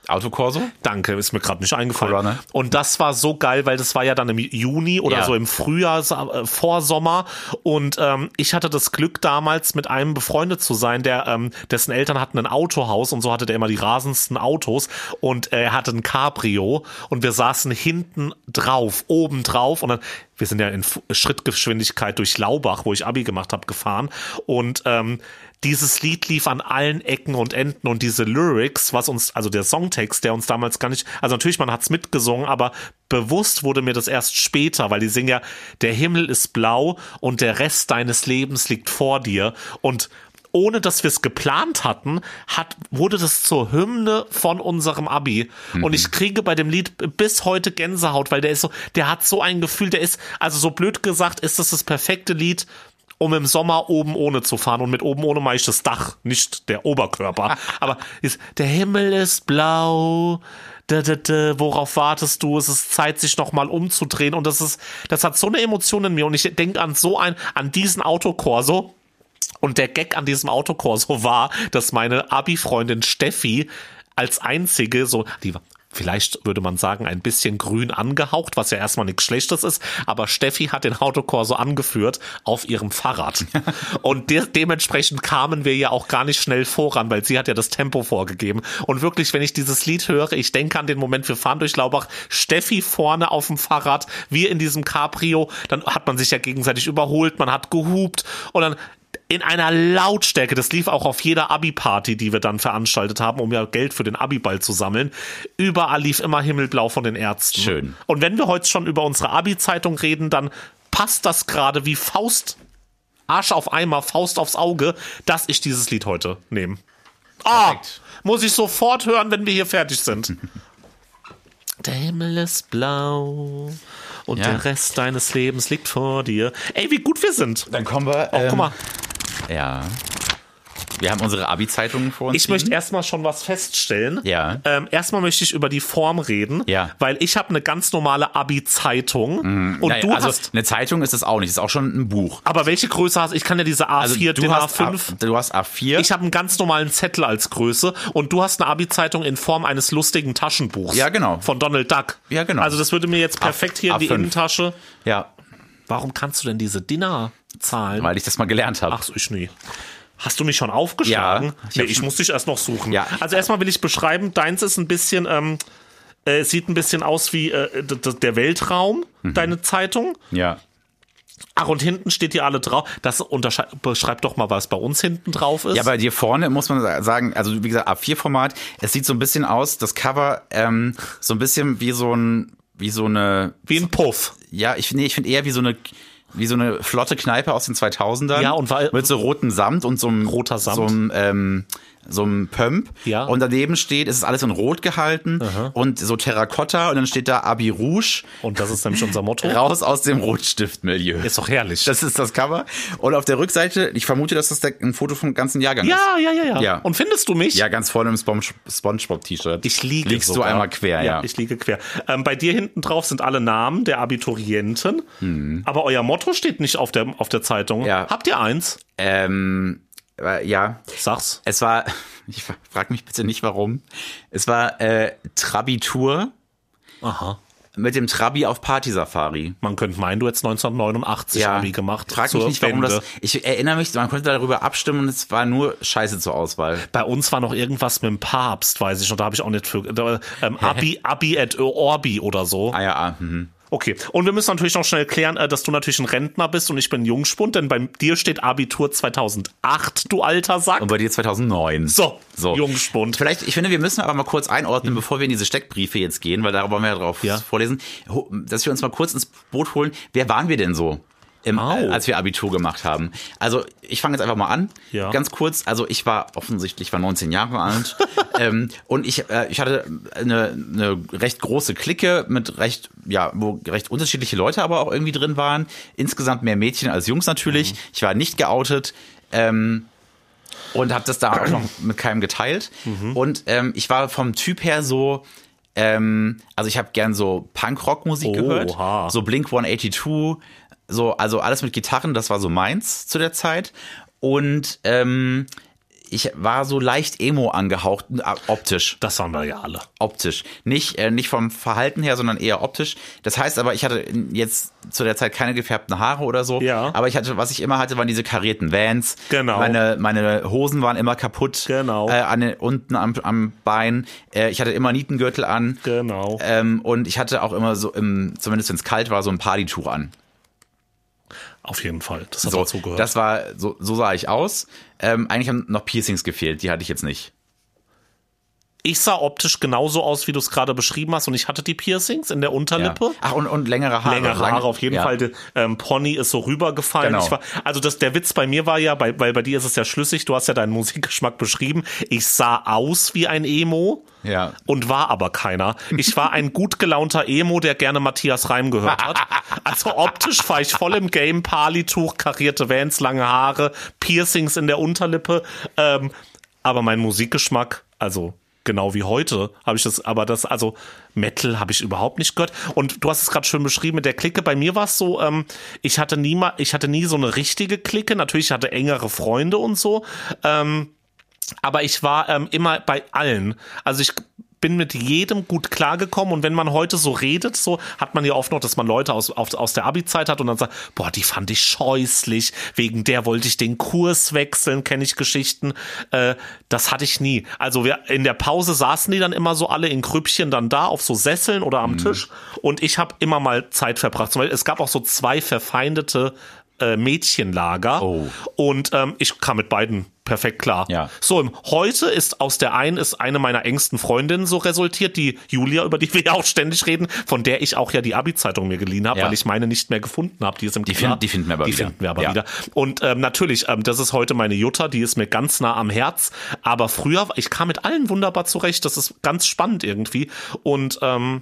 Autokorso? Danke, ist mir gerade nicht eingefallen. Corona. Und das war so geil, weil das war ja dann im Juni oder Ja. so im Frühjahr, äh, Vorsommer. Und ähm, ich hatte das Glück, damals mit einem befreundet zu sein, der ähm, dessen Eltern hatten ein Autohaus und so hatte der immer die rasendsten Autos. Und er hatte ein Cabrio und wir saßen hinten drauf, oben drauf. Und dann, wir sind ja in F- Schrittgeschwindigkeit durch Laubach, wo ich Abi gemacht habe, gefahren. Und ähm, dieses Lied lief an allen Ecken und Enden und diese Lyrics, was uns, also der Songtext, der uns damals gar nicht, also natürlich, man hat's mitgesungen, aber bewusst wurde mir das erst später, weil die singen ja, der Himmel ist blau und der Rest deines Lebens liegt vor dir. Und ohne dass wir es geplant hatten, hat, wurde das zur Hymne von unserem Abi. Mhm. Und ich kriege bei dem Lied bis heute Gänsehaut, weil der ist so, der hat so ein Gefühl, der ist, also so blöd gesagt, ist das das perfekte Lied, um im Sommer oben ohne zu fahren. Und mit oben ohne meine ich das Dach, nicht der Oberkörper. Aber ist, der Himmel ist blau. Da, da, da, worauf wartest du? Es ist Zeit, sich nochmal umzudrehen. Und das ist, das hat so eine Emotion in mir. Und ich denke an so ein, an diesen Autokorso. Und der Gag an diesem Autokorso war, dass meine Abi-Freundin Steffi als einzige so, die war, vielleicht würde man sagen, ein bisschen grün angehaucht, was ja erstmal nichts Schlechtes ist, aber Steffi hat den Autokorso angeführt auf ihrem Fahrrad. Und de- dementsprechend kamen wir ja auch gar nicht schnell voran, weil sie hat ja das Tempo vorgegeben. Und wirklich, wenn ich dieses Lied höre, ich denke an den Moment, wir fahren durch Laubach, Steffi vorne auf dem Fahrrad, wir in diesem Cabrio, dann hat man sich ja gegenseitig überholt, man hat gehupt und dann in einer Lautstärke, das lief auch auf jeder Abi-Party, die wir dann veranstaltet haben, um ja Geld für den Abi-Ball zu sammeln. Überall lief immer Himmelblau von den Ärzten. Schön. Und wenn wir heute schon über unsere Abi-Zeitung reden, dann passt das gerade wie Faust, Arsch auf Eimer, Faust aufs Auge, dass ich dieses Lied heute nehme. Ah, Perfekt. muss ich sofort hören, wenn wir hier fertig sind. Der Himmel ist blau und Ja. der Rest deines Lebens liegt vor dir. Ey, wie gut wir sind. Dann kommen wir. Oh, ähm, guck mal. Ja. Wir haben unsere Abi-Zeitungen vor uns. Ich möchte erstmal schon was feststellen. Ja. Ähm, erstmal möchte ich über die Form reden, Ja. weil ich habe eine ganz normale Abi-Zeitung und Naja, du also hast. eine Zeitung ist es auch nicht, ist auch schon ein Buch. Aber welche Größe hast du? Ich kann ja diese A Also vier, du den hast A fünf. A, du hast A vier. Ich habe einen ganz normalen Zettel als Größe und du hast eine Abi-Zeitung in Form eines lustigen Taschenbuchs. Ja, genau. Von Donald Duck. Ja, genau. Also das würde mir jetzt perfekt hier in die A fünf. Innentasche. Ja, Warum kannst du denn diese Dinnerzahlen? weil ich das mal gelernt habe. Ach so, ich nie. Hast du mich schon aufgeschlagen? Ja, ich nee, hab- ich muss dich erst noch suchen. Ja. Also erstmal will ich beschreiben, deins ist ein bisschen, ähm, äh, sieht ein bisschen aus wie äh, d- d- der Weltraum, Mhm. deine Zeitung. Ja. Ach, und hinten steht hier alle drauf. Das untersche- beschreib doch mal, was bei uns hinten drauf ist. Ja, bei dir vorne muss man sagen, also wie gesagt, A vier Format, es sieht so ein bisschen aus, das Cover, ähm, so ein bisschen wie so ein, wie so eine, wie ein Puff. ja, ich finde, ich finde eher wie so eine, wie so eine flotte Kneipe aus den zweitausendern. Ja, und weil- mit so rotem Samt und so einem, Roter Samt. so einem, ähm, so einem Pump. Ja. Und daneben steht, es ist alles in Rot gehalten und so Terrakotta und dann steht da Abi Rouge, Und das ist nämlich unser Motto. raus aus dem Rotstiftmilieu. Ist doch herrlich. Das ist das Cover. Und auf der Rückseite, ich vermute, dass das der, ein Foto vom ganzen Jahrgang ist. ja, ja, ja, ja, Ja. Und findest du mich? Ja, ganz vorne im Spon- SpongeBob-T-Shirt. Ich liege Liegst sogar. du einmal quer, ja. Ich liege quer. Ähm, bei dir hinten drauf sind alle Namen der Abiturienten. Aber euer Motto steht nicht auf der, auf der Zeitung. Mhm. Ja. Habt ihr eins? Ähm, äh, ja, Sag's. es war, ich frag mich bitte nicht warum, es war äh, Trabitur Aha. mit dem Trabi auf Partysafari. Man könnte meinen, du hättest neunzehnhundertneunundachtzig Abi gemacht. Frag mich zur nicht, warum Wende. das. Ich erinnere mich, man konnte darüber abstimmen und es war nur Scheiße zur Auswahl. Bei uns war noch irgendwas mit dem Papst, weiß ich noch. Da habe ich auch nicht für. Da, ähm, Abi, Abi et Orbi oder so. Ah ja, ah, mhm. Okay. Und wir müssen natürlich noch schnell klären, äh, dass du natürlich ein Rentner bist und ich bin Jungspund, denn bei dir steht Abitur zweitausendacht, du alter Sack. Und bei dir zweitausendneun. So, So. Jungspund. Vielleicht, ich finde, wir müssen aber mal kurz einordnen, bevor wir in diese Steckbriefe jetzt gehen, weil da wollen wir ja drauf Ja. vorlesen, ho- dass wir uns mal kurz ins Boot holen. Wer waren wir denn so, im, Au. äh, als wir Abitur gemacht haben? Also, ich fange jetzt einfach mal an, Ja. ganz kurz. Also, ich war offensichtlich war neunzehn Jahre alt ähm, und ich, äh, ich hatte eine, eine recht große Clique mit recht, ja, wo recht unterschiedliche Leute aber auch irgendwie drin waren. Insgesamt mehr Mädchen als Jungs natürlich. Mhm. Ich war nicht geoutet. Ähm, und habe das da auch noch mit keinem geteilt. Mhm. Und ähm, ich war vom Typ her so, ähm, also ich habe gern so Punkrock-Musik Oha. gehört, so Blink hundertzweiundachtzig, so, also alles mit Gitarren, das war so meins zu der Zeit. Und ähm, ich war so leicht Emo angehaucht, äh, optisch. Das waren wir ja alle. Optisch. Nicht, äh, nicht vom Verhalten her, sondern eher optisch. Das heißt aber, ich hatte jetzt zu der Zeit keine gefärbten Haare oder so. Ja. Aber ich hatte, was ich immer hatte, waren diese karierten Vans. Genau. Meine, meine Hosen waren immer kaputt. Genau. Äh, an den, unten am, am Bein. Äh, ich hatte immer Nietengürtel an. Genau. Ähm, und ich hatte auch immer so, im, zumindest wenn es kalt war, so ein Partytuch an. Auf jeden Fall. Das hat So, dazu gehört. das war, so, so sah ich aus. Ähm, eigentlich haben noch Piercings gefehlt, die hatte ich jetzt nicht. Ich sah optisch genauso aus, wie du es gerade beschrieben hast, und ich hatte die Piercings in der Unterlippe. Ja. Ach, und, und längere Haare. Längere Haare auf jeden ja. Fall. Der ähm, Pony ist so rübergefallen. Genau. Ich war, also das, der Witz bei mir war ja, bei, weil bei dir ist es ja schlüssig, du hast ja deinen Musikgeschmack beschrieben. Ich sah aus wie ein Emo. Ja. Und war aber keiner. Ich war ein gut gelaunter Emo, der gerne Matthias Reim gehört hat. Also optisch war ich voll im Game. Parlituch, karierte Vans, lange Haare, Piercings in der Unterlippe. Ähm, aber mein Musikgeschmack, also genau wie heute, habe ich das, aber das, also Metal habe ich überhaupt nicht gehört. Und du hast es gerade schön beschrieben mit der Clique. Bei mir war es so, ähm, ich hatte nie mal, ich hatte nie so eine richtige Clique. Natürlich hatte engere Freunde und so. Ähm, aber ich war ähm, immer bei allen. Also ich bin mit jedem gut klargekommen, und wenn man heute so redet, so hat man ja oft noch, dass man Leute aus, aus, aus der Abi-Zeit hat und dann sagt, boah, die fand ich scheußlich, wegen der wollte ich den Kurs wechseln, kenne ich Geschichten. Äh, das hatte ich nie. Also wir in der Pause saßen die dann immer so alle in Grüppchen dann da auf so Sesseln oder am mhm. Tisch, und ich habe immer mal Zeit verbracht. Zum Beispiel, es gab auch so zwei verfeindete äh, Mädchenlager, oh. und ähm, ich kam mit beiden perfekt klar. Ja. So, heute ist aus der einen ist eine meiner engsten Freundinnen so resultiert, die Julia, über die wir ja auch ständig reden, von der ich auch ja die Abi-Zeitung mir geliehen habe, ja. weil ich meine nicht mehr gefunden habe. Die ist im Die, Keller. find, die finden wir aber die wieder. finden wir aber ja. wieder. Und ähm, natürlich, ähm, das ist heute meine Jutta, die ist mir ganz nah am Herz. Aber früher, ich kam mit allen wunderbar zurecht. Das ist ganz spannend irgendwie. Und ähm,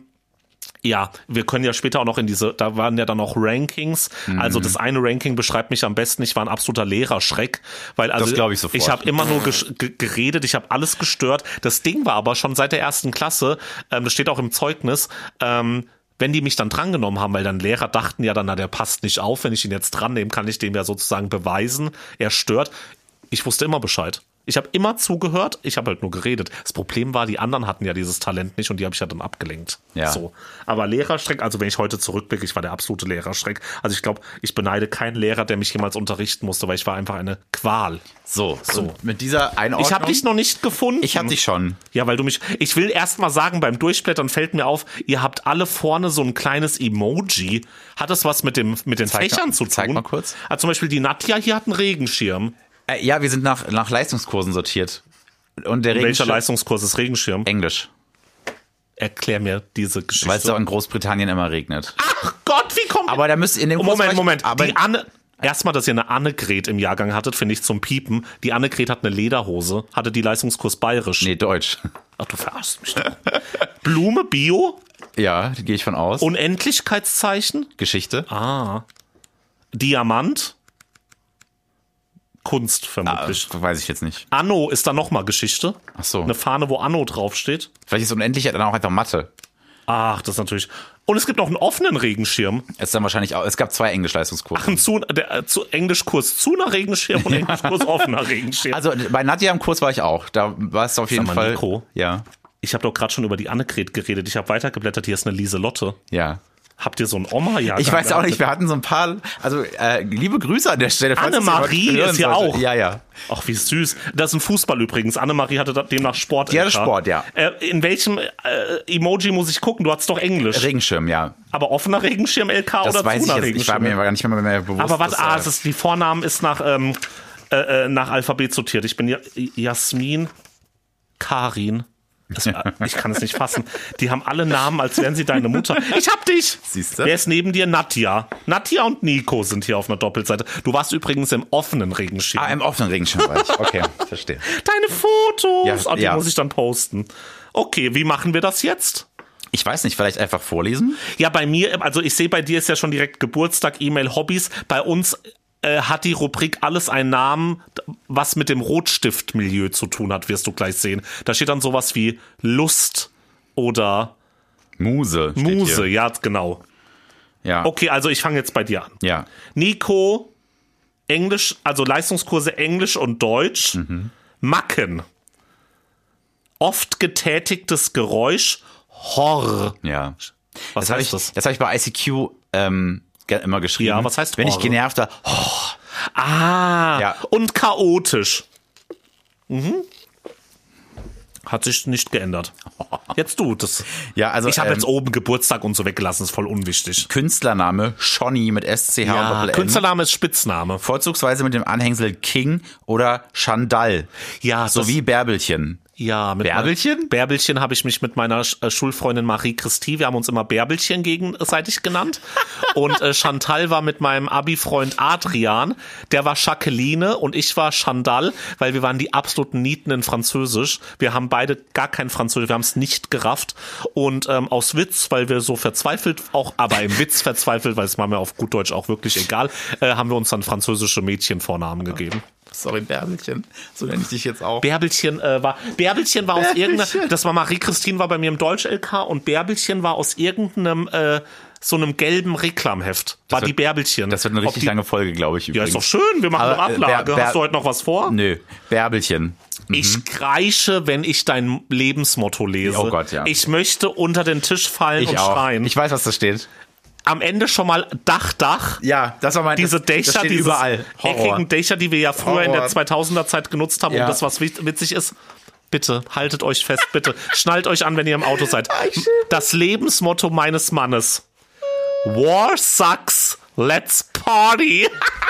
ja, wir können ja später auch noch in diese, da waren ja dann auch Rankings. Mhm. Also das eine Ranking beschreibt mich am besten. Ich war ein absoluter Lehrerschreck, weil also das glaube ich sofort. Ich habe immer nur ges- g- geredet, ich habe alles gestört. Das Ding war aber schon seit der ersten Klasse, ähm, das steht auch im Zeugnis, ähm, wenn die mich dann drangenommen haben, weil dann Lehrer dachten ja dann, na, der passt nicht auf, wenn ich ihn jetzt dran nehme, kann ich dem ja sozusagen beweisen, er stört. Ich wusste immer Bescheid. Ich habe immer zugehört, ich habe halt nur geredet. Das Problem war, die anderen hatten ja dieses Talent nicht, und die habe ich ja dann abgelenkt. Ja. So. Aber Lehrerschreck, also wenn ich heute zurückblicke, ich war der absolute Lehrerschreck. Also ich glaube, ich beneide keinen Lehrer, der mich jemals unterrichten musste, weil ich war einfach eine Qual. So, So. und mit dieser Einordnung. Ich habe dich noch nicht gefunden. Ich habe dich schon. Ja, weil du mich, ich will erst mal sagen, beim Durchblättern fällt mir auf, ihr habt alle vorne so ein kleines Emoji. Hat das was mit dem, mit den Zeig Fächern mal, zu tun? zeig mal kurz. Also zum Beispiel die Nadja hier hat einen Regenschirm. Äh, ja, wir sind nach, nach Leistungskursen sortiert. Und der Welcher Regenschirm. Leistungskurs ist Regenschirm? Englisch. Erklär mir diese Geschichte. Weil es doch in Großbritannien immer regnet. Ach Gott, wie kommt... Aber da müsst ihr in dem Oh, Kurs Moment, vielleicht- Moment. Aber Die Anne... Erstmal, dass ihr eine Annegret im Jahrgang hattet, finde ich zum Piepen. Die Annegret hat eine Lederhose, hatte die Leistungskurs bayerisch. nee, Deutsch. Ach, du verarschst mich doch. Blume, Bio, Ja, gehe ich von aus. Unendlichkeitszeichen, Geschichte. ah, Diamant, Kunst vermutlich. Ah, weiß ich jetzt nicht. Anno ist da nochmal Geschichte. Ach so. Eine Fahne, wo Anno draufsteht. Vielleicht ist unendlich dann auch einfach Mathe. Ach, das ist natürlich... Und es gibt noch einen offenen Regenschirm. Es ist dann wahrscheinlich auch, es gab zwei Englisch-Leistungskurse. Ein zu, der, äh, zu Englischkurs zuner Regenschirm und Englischkurs offener Regenschirm. Also bei Nadja im Kurs war ich auch. Da war es auf jeden Sag mal, Fall. Nico. Ja, Ich habe doch gerade schon über die Annegret geredet. Ich habe weitergeblättert. Hier ist eine Lieselotte. ja. Habt ihr so ein Oma-Jahrgang? Ich weiß auch nicht, wir hatten so ein paar, also äh, liebe Grüße an der Stelle. falls Annemarie das jemand hören ist hier sollte. auch. Ja, ja. Ach, wie süß. Das ist ein Fußball übrigens. Annemarie hatte da- demnach Sport. Die hatte Sport, ja. Äh, in welchem äh, Emoji muss ich gucken? Du hattest doch Englisch. Regenschirm, ja. Aber offener Regenschirm L K Das oder weiß ich zuner jetzt. Ich war Regenschirm? mir gar nicht mehr, mehr bewusst. Aber was? dass, Ah, äh, es ist, die Vornamen ist nach, ähm, äh, äh, nach Alphabet sortiert. Ich bin ja Jasmin, Karin. Das, ich kann es nicht fassen. Die haben alle Namen, als wären sie deine Mutter. Ich hab dich! Siehste? Wer ist neben dir? Nadja. Nadja und Nico sind hier auf einer Doppelseite. Du warst übrigens im offenen Regenschirm. Ah, im offenen Regenschirm war ich. Okay, verstehe. Deine Fotos! Ja, Ah, die ja. muss ich dann posten. Okay, wie machen wir das jetzt? Ich weiß nicht, vielleicht einfach vorlesen? Ja, bei mir, also ich sehe, bei dir ist ja schon direkt Geburtstag, E-Mail, Hobbys. Bei uns äh, hat die Rubrik alles einen Namen, was mit dem Rotstiftmilieu zu tun hat, wirst du gleich sehen. Da steht dann sowas wie Lust oder Muse. steht Muse, hier. ja, genau. Ja. Okay, also ich fange jetzt bei dir an. Ja. Nico, Englisch, also Leistungskurse Englisch und Deutsch. Mhm. Macken. Oft getätigtes Geräusch. Horr. Ja. Was das habe heißt ich, das? das habe ich bei I C Q ähm, ge- immer geschrieben. Ja, was heißt Wenn ich Horror? genervt war, oh, Ah, Ja. und chaotisch. Mhm. Hat sich nicht geändert. Jetzt du das. ja, also Ich habe ähm, jetzt oben Geburtstag und so weggelassen, ist voll unwichtig. Künstlername Shonny mit S C H und Ja, Doppel N. Künstlername ist Spitzname. Vorzugsweise mit dem Anhängsel King oder Chandal. Ja, Sowie Bärbelchen. Ja, mit Bärbelchen? Mein, Bärbelchen habe ich mich mit meiner äh, Schulfreundin Marie-Christi, wir haben uns immer Bärbelchen gegenseitig genannt. Und äh, Chantal war mit meinem Abi-Freund Adrian, der war Jacqueline und ich war Chandal, weil wir waren die absoluten Nieten in Französisch. Wir haben beide gar kein Französisch, wir haben es nicht gerafft. Und ähm, aus Witz, weil wir so verzweifelt, auch aber im Witz verzweifelt, weil es war mir auf gut Deutsch auch wirklich egal, äh, haben wir uns dann französische Mädchenvornamen gegeben. Sorry, Bärbelchen. So nenne ich dich jetzt auch. Bärbelchen äh, war Bärbelchen war aus Bärbelchen. irgendeiner, das war Marie-Christine war bei mir im Deutsch-L K und Bärbelchen war aus irgendeinem äh, so einem gelben Reklamheft. War wird- die Bärbelchen. Das wird eine Ob richtig die, lange Folge, glaube ich. Ja, Übrigens. ist doch schön, wir machen Aber, eine äh, Ablage. Bär- Bär- Hast du heute noch was vor? Nö, Bärbelchen. Ich kreische, wenn ich dein Lebensmotto lese. Oh Gott, ja. Ich möchte unter den Tisch fallen Ich und auch. schreien. Ich weiß, was da steht. Am Ende schon mal Dach, Dach. Ja, das war mein Diese das, das Dächer, steht diese überall. eckigen Dächer, die wir ja früher in der Horror. zweitausender Zeit genutzt haben Ja. und das, was wit- witzig ist, bitte haltet euch fest, bitte schnallt euch an, wenn ihr im Auto seid. Das Lebensmotto meines Mannes. War sucks, let's party.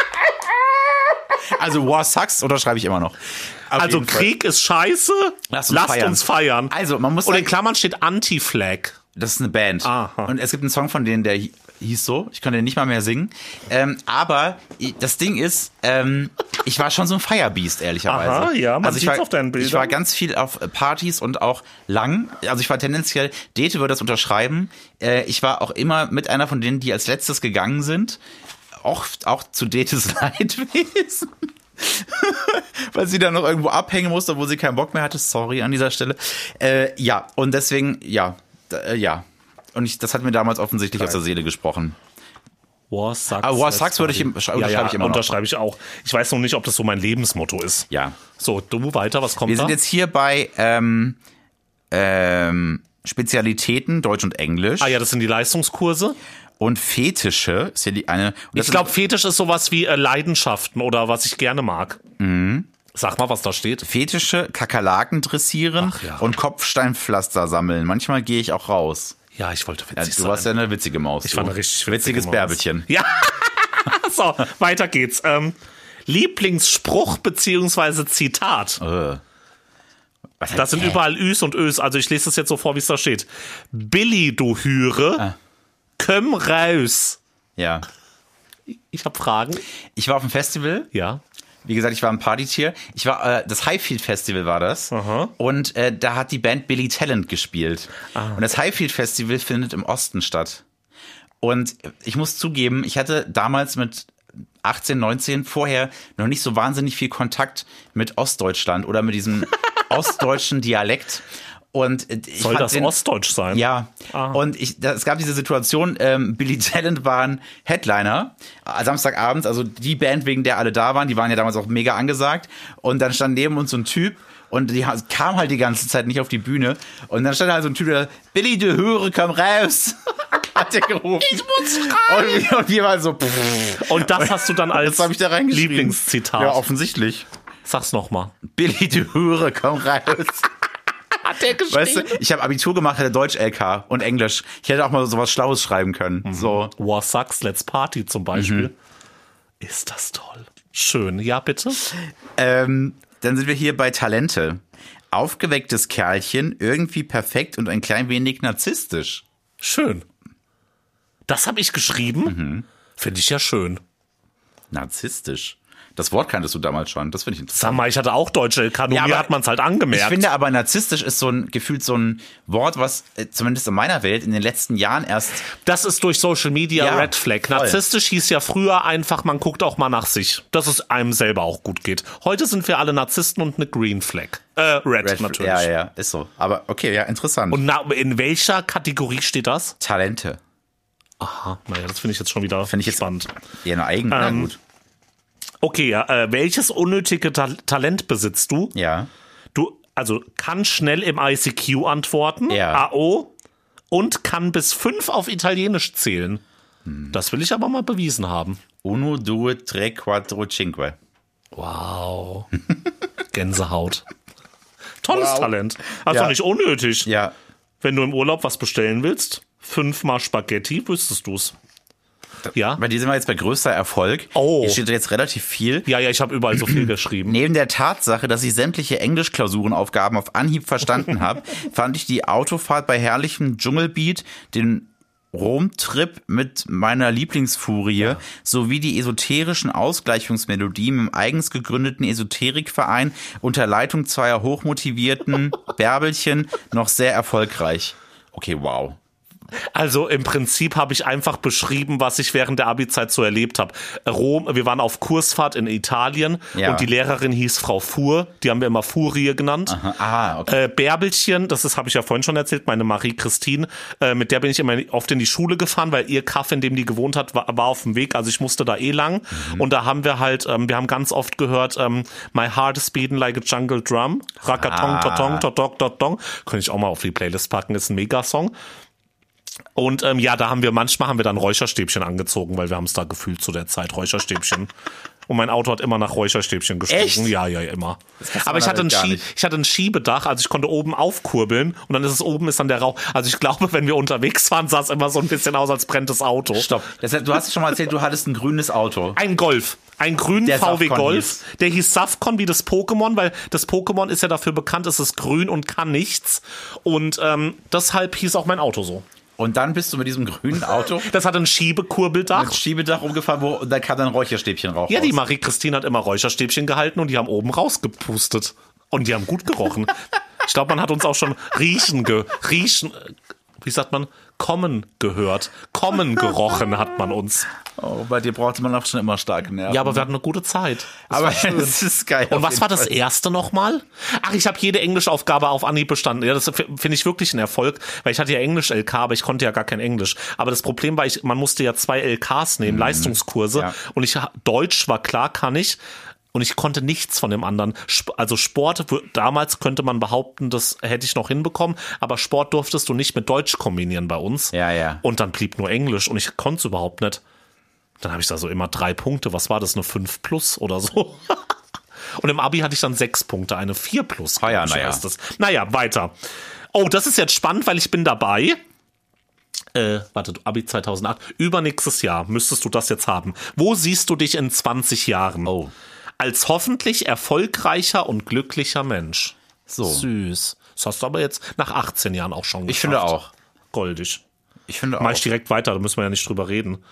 Also War sucks unterschreibe ich immer noch. Auf Also jeden Fall. Krieg ist scheiße, Lass uns lasst feiern. uns feiern. Also man muss Und in sagen, Klammern steht Anti-Flag. das ist eine Band. Aha. Und es gibt einen Song von denen, der hi- hieß so. Ich kann den nicht mal mehr singen. Ähm, aber i- das Ding ist, ähm, ich war schon so ein Firebeast, ehrlicherweise. Aha, ja, man also ich sieht's war, auf deinen Bildern. Ich war ganz viel auf äh, Partys und auch lang. Also ich war tendenziell, Dete würde das unterschreiben. Äh, ich war auch immer mit einer von denen, die als letztes gegangen sind. Auch, auch zu Detes Leidwesen. Weil sie dann noch irgendwo abhängen musste, wo sie keinen Bock mehr hatte. Sorry an dieser Stelle. Äh, ja, und deswegen, ja, d- äh, ja. Und ich, das hat mir damals offensichtlich aus der Seele gesprochen. War sucks, Ah, War let's sucks würde ich party. im- sch- ja, unterschreibe ja, ich immer noch. unterschreibe ich auch. Ich weiß noch nicht, ob das so mein Lebensmotto ist. Ja. So, du weiter, was kommt Wir da? sind jetzt hier bei ähm, ähm, Spezialitäten, Deutsch und Englisch. Ah ja, das sind die Leistungskurse. Und Fetische ist ja die eine. Und das Ich glaube, Fetisch ist sowas wie äh, Leidenschaften oder was ich gerne mag. Mhm. Sag mal, was da steht. sind Fetische, Kakerlaken dressieren Ach ja. und Kopfsteinpflaster sammeln. Manchmal gehe ich auch raus. Ja, ich wollte Ja, witzig du sein. warst ja eine witzige Maus. Ich du. war eine richtig witzige witziges Maus. Bärbelchen. Ja. So, weiter geht's. Ähm, Lieblingsspruch beziehungsweise Zitat. Äh. Was Das sind hä? überall Üs und Ös. Also ich lese das jetzt so vor, wie es da steht. Billy, du Hüre, Ah. komm raus. Ja. Ich habe Fragen. Ich war auf dem Festival. Ja. Wie gesagt, ich war ein Partytier. Ich war, äh, das Highfield Festival war das. Aha. Und äh, da hat die Band Billy Talent gespielt. Ah. Und das Highfield Festival findet im Osten statt. Und ich muss zugeben, ich hatte damals mit achtzehn, neunzehn vorher noch nicht so wahnsinnig viel Kontakt mit Ostdeutschland oder mit diesem ostdeutschen Dialekt. Und äh, ich Soll fand das den, Ostdeutsch sein? Ja, Ah. und ich, da, es gab diese Situation, ähm, Billy Talent waren Headliner, äh, Samstagabends, also die Band, wegen der alle da waren, die waren ja damals auch mega angesagt. Und dann stand neben uns so ein Typ und die ha- kam halt die ganze Zeit nicht auf die Bühne. Und dann stand halt so ein Typ, der, Billy, du Höre, komm raus, hat der gerufen. Ich muss rein. Und, wir- und wir waren so, pff. Und das hast du dann als Das habe ich da reingeschrieben. Lieblingszitat. Ja, offensichtlich. Sag's nochmal. Billy, du Höre, komm raus. Hat der geschrieben? Weißt du, ich habe Abitur gemacht, hatte Deutsch-L K und Englisch. Ich hätte auch mal sowas Schlaues schreiben können. So. War sucks, let's party zum Beispiel. Mhm. Ist das toll. Schön. Ja, bitte? Ähm, dann sind wir hier bei Talente. Aufgewecktes Kerlchen, irgendwie perfekt und ein klein wenig narzisstisch. Schön. Das habe ich geschrieben. Mhm. Finde ich ja schön. Narzisstisch. Das Wort kanntest du damals schon. Das finde ich interessant. Sag mal, ich hatte auch deutsche L K, nur Ja, mir aber hat man es halt angemerkt. Ich finde aber, narzisstisch ist so ein, gefühlt so ein Wort, was äh, zumindest in meiner Welt in den letzten Jahren erst. das ist durch Social Media Ja, Red Flag. voll. Narzisstisch hieß ja früher einfach, man guckt auch mal nach sich, dass es einem selber auch gut geht. Heute sind wir alle Narzissten und eine Green Flag. Äh, Red, Red, natürlich. ja, ja, ist so. Aber okay, ja, interessant. Und na, in welcher Kategorie steht das? Talente. Aha, naja, das finde ich jetzt schon wieder Finde ich jetzt spannend. Ja, eine eigene. Ähm, Na gut. Okay, ja, äh, welches unnötige Ta- Talent besitzt du? Ja. Du, also kann schnell im I C Q antworten, Ja. A O, und kann bis fünf auf Italienisch zählen. Hm. Das will ich aber mal bewiesen haben. Uno, due, tre, quattro, cinque. Wow. Gänsehaut. Tolles Wow. Talent. Also Ja. nicht unnötig. Ja. Wenn du im Urlaub was bestellen willst, fünfmal Spaghetti, wüsstest du's. Ja? Bei dir sind wir jetzt bei größter Erfolg. Oh. Hier steht jetzt relativ viel. Ja, ja, ich habe überall so viel geschrieben. Neben der Tatsache, dass ich sämtliche Englischklausurenaufgaben auf Anhieb verstanden habe, fand ich die Autofahrt bei herrlichem Dschungelbeat, den Rom-Trip mit meiner Lieblingsfurie ja. sowie die esoterischen Ausgleichungsmelodien im eigens gegründeten Esoterikverein unter Leitung zweier hochmotivierten Bärbelchen noch sehr erfolgreich. Okay, wow. Also im Prinzip habe ich einfach beschrieben, was ich während der Abi-Zeit so erlebt habe. Rom, wir waren auf Kursfahrt in Italien ja. und die Lehrerin hieß Frau Fuhr, die haben wir immer Furie genannt. Aha. Ah, okay. Äh, Bärbelchen, das ist, habe ich ja vorhin schon erzählt, meine Marie-Christine, äh, mit der bin ich immer oft in die Schule gefahren, weil ihr Kaff, in dem die gewohnt hat, war, war auf dem Weg, also ich musste da eh lang. Mhm. Und da haben wir halt, ähm, wir haben ganz oft gehört, ähm, My heart is beating like a jungle drum, Rakatong, ah. Totong, Totong, Totong. Könnte ich auch mal auf die Playlist packen, ist ein Megasong. Und ähm, ja, da haben wir, manchmal haben wir dann Räucherstäbchen angezogen, weil wir haben es da gefühlt zu der Zeit, Räucherstäbchen. Und mein Auto hat immer nach Räucherstäbchen gestunken. Echt? Ja, ja, immer. Aber ich hatte, ein Schie- ich hatte ein Schiebedach, also ich konnte oben aufkurbeln und dann ist es oben, ist dann der Rauch. Also ich glaube, wenn wir unterwegs waren, sah es immer so ein bisschen aus, als brennt das Auto. Stopp. Das heißt, du hast schon mal erzählt, du hattest ein grünes Auto. Ein Golf. Ein grünen Der V W Safcon Golf. hieß. Der hieß Safcon wie das Pokémon, weil das Pokémon ist ja dafür bekannt, es ist grün und kann nichts. Und ähm, deshalb hieß auch mein Auto so. Und dann bist du mit diesem grünen Auto Das hat ein Schiebekurbeldach. mit Schiebedach umgefahren, wo und da kam dann Räucherstäbchen raus. Ja, die Marie-Christine hat immer Räucherstäbchen gehalten und die haben oben rausgepustet. Und die haben gut gerochen. Ich glaube, man hat uns auch schon riechen, ge, riechen, wie sagt man, kommen gehört. Kommen gerochen hat man uns. Oh, bei dir brauchte man auch schon immer starke Nerven. Ja, aber wir hatten eine gute Zeit. Das aber war schön. es ist geil. Und was war das erste nochmal? Ach, ich habe jede Englischaufgabe auf Anhieb bestanden. Ja, das finde ich wirklich ein Erfolg, weil ich hatte ja Englisch-L K, aber ich konnte ja gar kein Englisch. Aber das Problem war, ich, man musste ja zwei L Ks nehmen, mhm. Leistungskurse. Ja. Und ich Deutsch war klar, kann ich. Und ich konnte nichts von dem anderen. Also Sport, damals könnte man behaupten, das hätte ich noch hinbekommen, aber Sport durftest du nicht mit Deutsch kombinieren bei uns. Ja, ja. Und dann blieb nur Englisch und ich konnte es überhaupt nicht. Dann habe ich da so immer drei Punkte. Was war das, eine fünf plus oder so? Und im Abi hatte ich dann sechs Punkte, eine vier plus. Ah ja, naja. Naja, weiter. Oh, das ist jetzt spannend, weil ich bin dabei. Äh, warte, Abi zweitausendacht. Übernächstes Jahr müsstest du das jetzt haben. Wo siehst du dich in zwanzig Jahren? Oh. Als hoffentlich erfolgreicher und glücklicher Mensch. So. Süß. Das hast du aber jetzt nach achtzehn Jahren auch schon geschafft. Ich finde auch. Goldig. Ich finde auch. Mach ich direkt weiter, da müssen wir ja nicht drüber reden.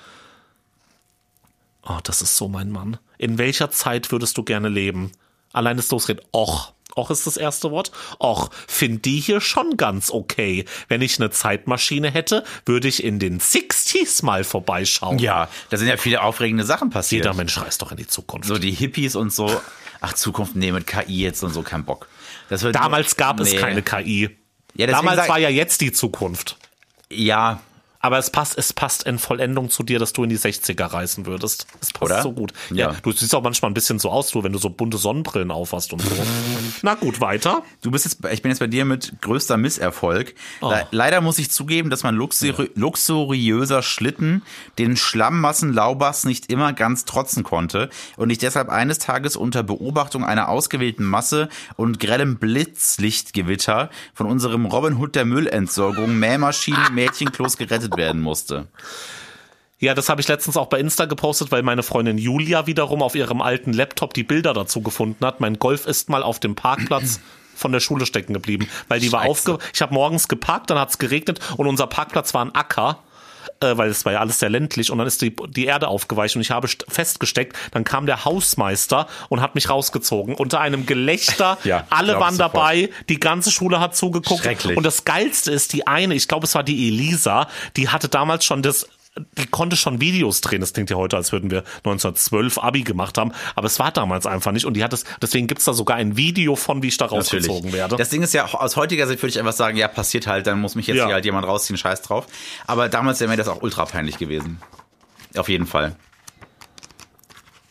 Oh, das ist so mein Mann. In welcher Zeit würdest du gerne leben? Allein das Losreden. Och. Och ist das erste Wort. Och, find die hier schon ganz okay. Wenn ich eine Zeitmaschine hätte, würde ich in den sechziger mal vorbeischauen. Ja, da sind ja viele aufregende Sachen passiert. Jeder Mensch reist doch in die Zukunft. So die Hippies und so. Ach, Zukunft, nee, mit K I jetzt und so, kein Bock. Das wird Damals gab nee. es keine K I. Ja, Damals sag, war ja jetzt die Zukunft. Ja. Aber es passt, es passt in Vollendung zu dir, dass du in die sechziger reisen würdest. Es passt Oder? so gut. Ja. ja. Du siehst auch manchmal ein bisschen so aus, du, wenn du so bunte Sonnenbrillen aufhast und so. Na gut, weiter. Du bist jetzt, ich bin jetzt bei dir mit größter Misserfolg. Oh. Le- Leider muss ich zugeben, dass mein luxuri- luxuriöser Schlitten den Schlammmassen Laubachs nicht immer ganz trotzen konnte und ich deshalb eines Tages unter Beobachtung einer ausgewählten Masse und grellem Blitzlichtgewitter von unserem Robin Hood der Müllentsorgung, Mähmaschinen, Mädchenklos gerettet werden musste. Ja, das habe ich letztens auch bei Insta gepostet, weil meine Freundin Julia wiederum auf ihrem alten Laptop die Bilder dazu gefunden hat. Mein Golf ist mal auf dem Parkplatz von der Schule stecken geblieben, weil die Scheiße. war aufge... Ich habe morgens geparkt, dann hat es geregnet und unser Parkplatz war ein Acker, äh, weil es war ja alles sehr ländlich und dann ist die, die Erde aufgeweicht und ich habe st- festgesteckt, dann kam der Hausmeister und hat mich rausgezogen. Unter einem Gelächter, Ja, alle glaub waren sofort. dabei, die ganze Schule hat zugeguckt. Schrecklich. Und das Geilste ist, die eine, ich glaube es war die Elisa, die hatte damals schon das... Die konnte schon Videos drehen. Das klingt ja heute, als würden wir neunzehnhundertzwölf Abi gemacht haben. Aber es war damals einfach nicht. Und die hat es, deswegen gibt's da sogar ein Video von, wie ich da rausgezogen Natürlich. werde. Das Ding ist ja, aus heutiger Sicht würde ich einfach sagen, ja, passiert halt, dann muss mich jetzt Ja. hier halt jemand rausziehen, scheiß drauf. Aber damals wäre mir das auch ultra peinlich gewesen. Auf jeden Fall.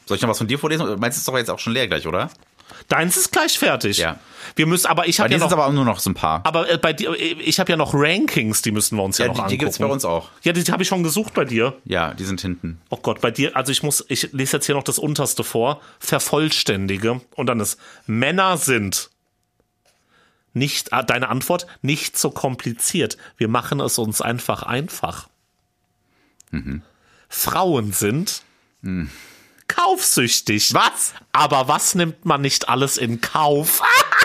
Soll ich noch was von dir vorlesen? Meinst du, ist doch jetzt auch schon leer gleich, oder? Deins ist gleich fertig. Ja. Wir müssen, aber ich Bei habe dir ja sind noch, aber auch nur noch so ein paar. aber äh, bei dir, äh, ich habe ja noch Rankings, die müssen wir uns ja, Ja, noch die, angucken. die gibt's bei uns auch. Ja, die, die habe ich schon gesucht bei dir. Ja, die sind hinten. Oh Gott, bei dir, also ich muss, ich lese jetzt hier noch das Unterste vor. Vervollständige. Und dann ist, Männer sind nicht, ah, deine Antwort, nicht so kompliziert. Wir machen es uns einfach einfach. Mhm. Frauen sind Mhm. kaufsüchtig. Was? Aber was nimmt man nicht alles in Kauf?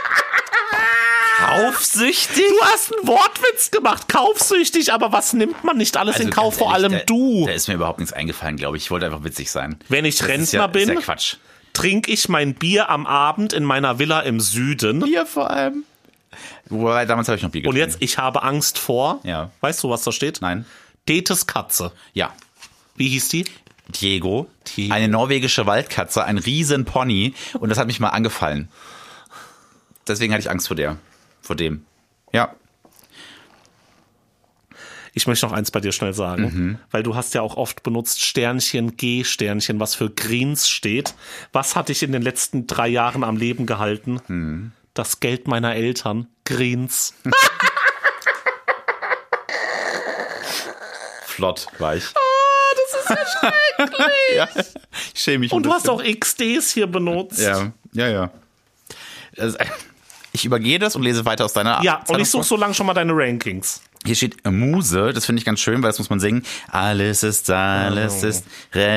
Kaufsüchtig? Du hast einen Wortwitz gemacht, kaufsüchtig, aber was nimmt man nicht alles in Kauf, ganz vor ehrlich, allem da, du? Da ist mir überhaupt nichts eingefallen, glaube ich. Ich wollte einfach witzig sein. Wenn ich Das Rentner ist ja, bin, ist ja Quatsch. trinke ich mein Bier am Abend in meiner Villa im Süden. Bier vor allem. Wobei, damals habe ich noch Bier Und getrunken. jetzt, ich habe Angst vor, Ja. weißt du, was da steht? Nein. Detes Katze. Ja. Wie hieß die? Diego, Diego. eine norwegische Waldkatze, ein riesen Pony. Und das hat mich mal angefallen. Deswegen hatte ich Angst vor der. Vor dem. Ja. Ich möchte noch eins bei dir schnell sagen, Mhm. weil du hast ja auch oft benutzt Sternchen, G-Sternchen, was für Greens steht. Was hat dich in den letzten drei Jahren am Leben gehalten? Mhm. Das Geld meiner Eltern. Greens. Flott war ich. Oh, das ist ja schrecklich. Ja. Ich schäme mich. ein Und du hast bisschen. auch X Ds hier benutzt. Ja, ja, ja. Also, ich übergehe das und lese weiter aus deiner Ja, und Zeitung ich suche vor. so lange schon mal deine Rankings. Hier steht Muse, das finde ich ganz schön, weil das muss man singen. Alles ist, alles Oh. ist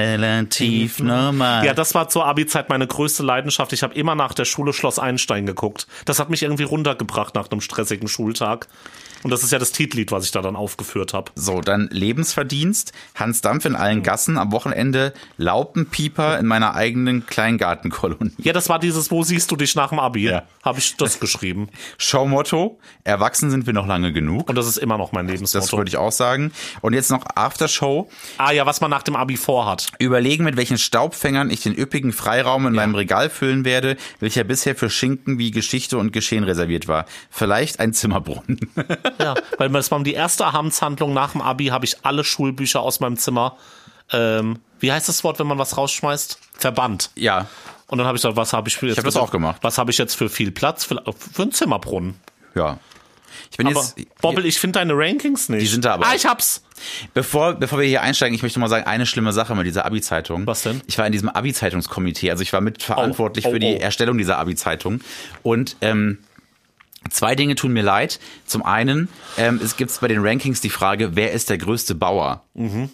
relativ normal. Ja, das war zur Abi-Zeit meine größte Leidenschaft. Ich habe immer nach der Schule Schloss Einstein geguckt. Das hat mich irgendwie runtergebracht nach einem stressigen Schultag. Und das ist ja das Titellied, was ich da dann aufgeführt habe. So, dann Lebensverdienst, Hans Dampf in allen Gassen, am Wochenende Laupenpieper in meiner eigenen Kleingartenkolonie. Ja, das war dieses, wo siehst du dich nach dem Abi? Ja. Habe ich das geschrieben. Showmotto, erwachsen sind wir noch lange genug. Und das ist immer noch mein Das Lebensmotto. würde ich auch sagen. Und jetzt noch Aftershow. Ah ja, was man nach dem Abi vorhat. Überlegen, mit welchen Staubfängern ich den üppigen Freiraum in meinem Regal füllen werde, welcher bisher für Schinken wie Geschichte und Geschehen reserviert war. Vielleicht ein Zimmerbrunnen. Ja, weil das war die erste Amtshandlung nach dem Abi, habe ich alle Schulbücher aus meinem Zimmer, ähm, wie heißt das Wort, wenn man was rausschmeißt? Verbannt. Ja, Und dann habe ich gesagt, was habe ich für jetzt hab das für- auch gemacht. Was habe ich jetzt für viel Platz? Für, für einen Zimmerbrunnen. ja. Ich bin Aber, jetzt, Bobbel, ich finde deine Rankings nicht. Die sind da aber Ah, auch. ich hab's. bevor, bevor wir hier einsteigen, ich möchte mal sagen, eine schlimme Sache mit dieser Abi-Zeitung. Was denn? Ich war in diesem Abi-Zeitungskomitee, also ich war mitverantwortlich Oh, oh, für die oh. Erstellung dieser Abi-Zeitung. Und ähm, zwei Dinge tun mir leid. Zum einen, ähm, es gibt bei den Rankings die Frage, wer ist der größte Bauer? Mhm.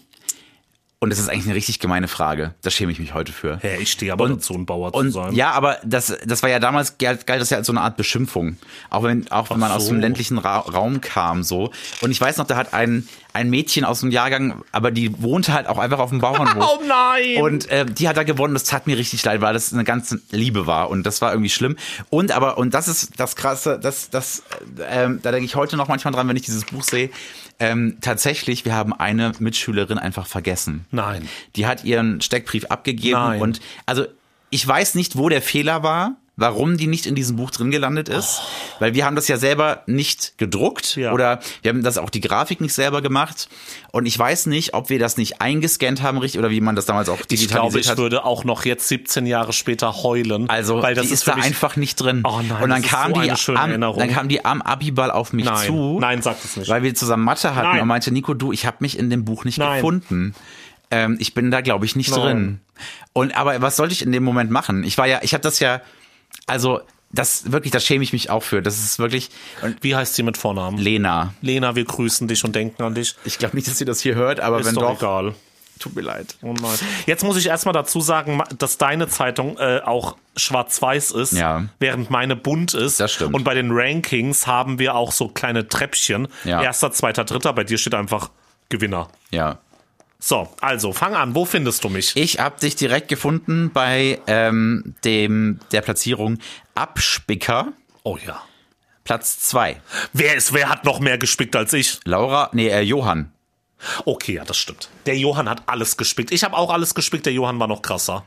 Und das ist eigentlich eine richtig gemeine Frage. Da schäme ich mich heute für. Ja, ich stehe aber dazu, ein Bauer zu Und sein. ja, aber das, das war ja damals, galt, galt das ja als so eine Art Beschimpfung. Auch wenn, auch wenn Ach man aus so. dem ländlichen Ra Raum kam, so. Und ich weiß noch, da hat ein, ein Mädchen aus dem Jahrgang, aber die wohnte halt auch einfach auf dem Bauernhof. Oh nein! Und äh, die hat da gewonnen, das tat mir richtig leid, weil das eine ganze Liebe war und das war irgendwie schlimm. Und aber, und das ist das Krasse, das, das, ähm, da denke ich heute noch manchmal dran, wenn ich dieses Buch sehe. Ähm, tatsächlich, wir haben eine Mitschülerin einfach vergessen. Nein. Die hat ihren Steckbrief abgegeben Nein. und also ich weiß nicht, wo der Fehler war, warum die nicht in diesem Buch drin gelandet ist, weil wir haben das ja selber nicht gedruckt Ja. oder wir haben das auch die Grafik nicht selber gemacht und ich weiß nicht, ob wir das nicht eingescannt haben richtig oder wie man das damals auch Ich digitalisiert glaube, ich hat. würde auch noch jetzt siebzehn Jahre später heulen. Also weil das die ist, für da mich, einfach nicht drin. Oh nein, und dann das ist kam so die eine schöne am, Erinnerung. dann kam die am Abiball auf mich Nein, zu. nein, sag das nicht. Weil wir zusammen Mathe hatten Nein. und meinte, Nico, du, ich habe mich in dem Buch nicht Nein. gefunden. Ähm, ich bin da, glaube ich, nicht Nein. drin. Und aber was sollte ich in dem Moment machen? Ich war ja, ich habe das ja, also das wirklich, da schäme ich mich auch für. Das ist wirklich und Wie heißt sie mit Vornamen? Lena. Lena, wir grüßen dich und denken an dich. Ich glaube nicht, dass sie das hier hört, aber Ist wenn doch, doch, egal. tut mir leid. Oh nein. Jetzt muss ich erstmal dazu sagen, dass deine Zeitung äh, auch schwarz-weiß ist, Ja. während meine bunt ist. Das stimmt. Und bei den Rankings haben wir auch so kleine Treppchen. Ja. Erster, zweiter, dritter. Bei dir steht einfach Gewinner. Ja. So, also fang an. Wo findest du mich? Ich habe dich direkt gefunden bei ähm, dem der Platzierung Abspicker, Oh ja. Platz zwei. Wer ist, wer hat noch mehr gespickt als ich? Laura, nee, äh, Johann. Okay, ja, das stimmt. Der Johann hat alles gespickt. Ich habe auch alles gespickt. Der Johann war noch krasser.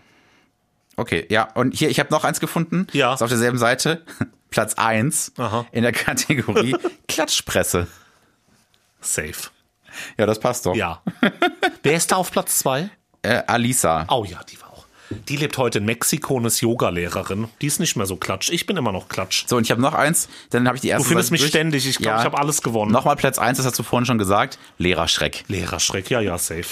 Okay, ja, und hier, ich habe noch eins gefunden. Ja. Ist auf derselben Seite. Platz eins Aha. in der Kategorie Klatschpresse. Safe. Ja, das passt doch. Ja. Wer ist da auf Platz zwei? Äh, Alisa. Oh ja, die war auch. Die lebt heute in Mexiko und ist Yoga-Lehrerin. Die ist nicht mehr so klatsch. Ich bin immer noch klatsch. So, und ich habe noch eins, dann habe ich die erste Du findest Seite mich durch. ständig. Ich glaube, Ja. ich habe alles gewonnen. Nochmal Platz eins, das hast du vorhin schon gesagt, Lehrerschreck. Lehrerschreck, ja, ja, safe.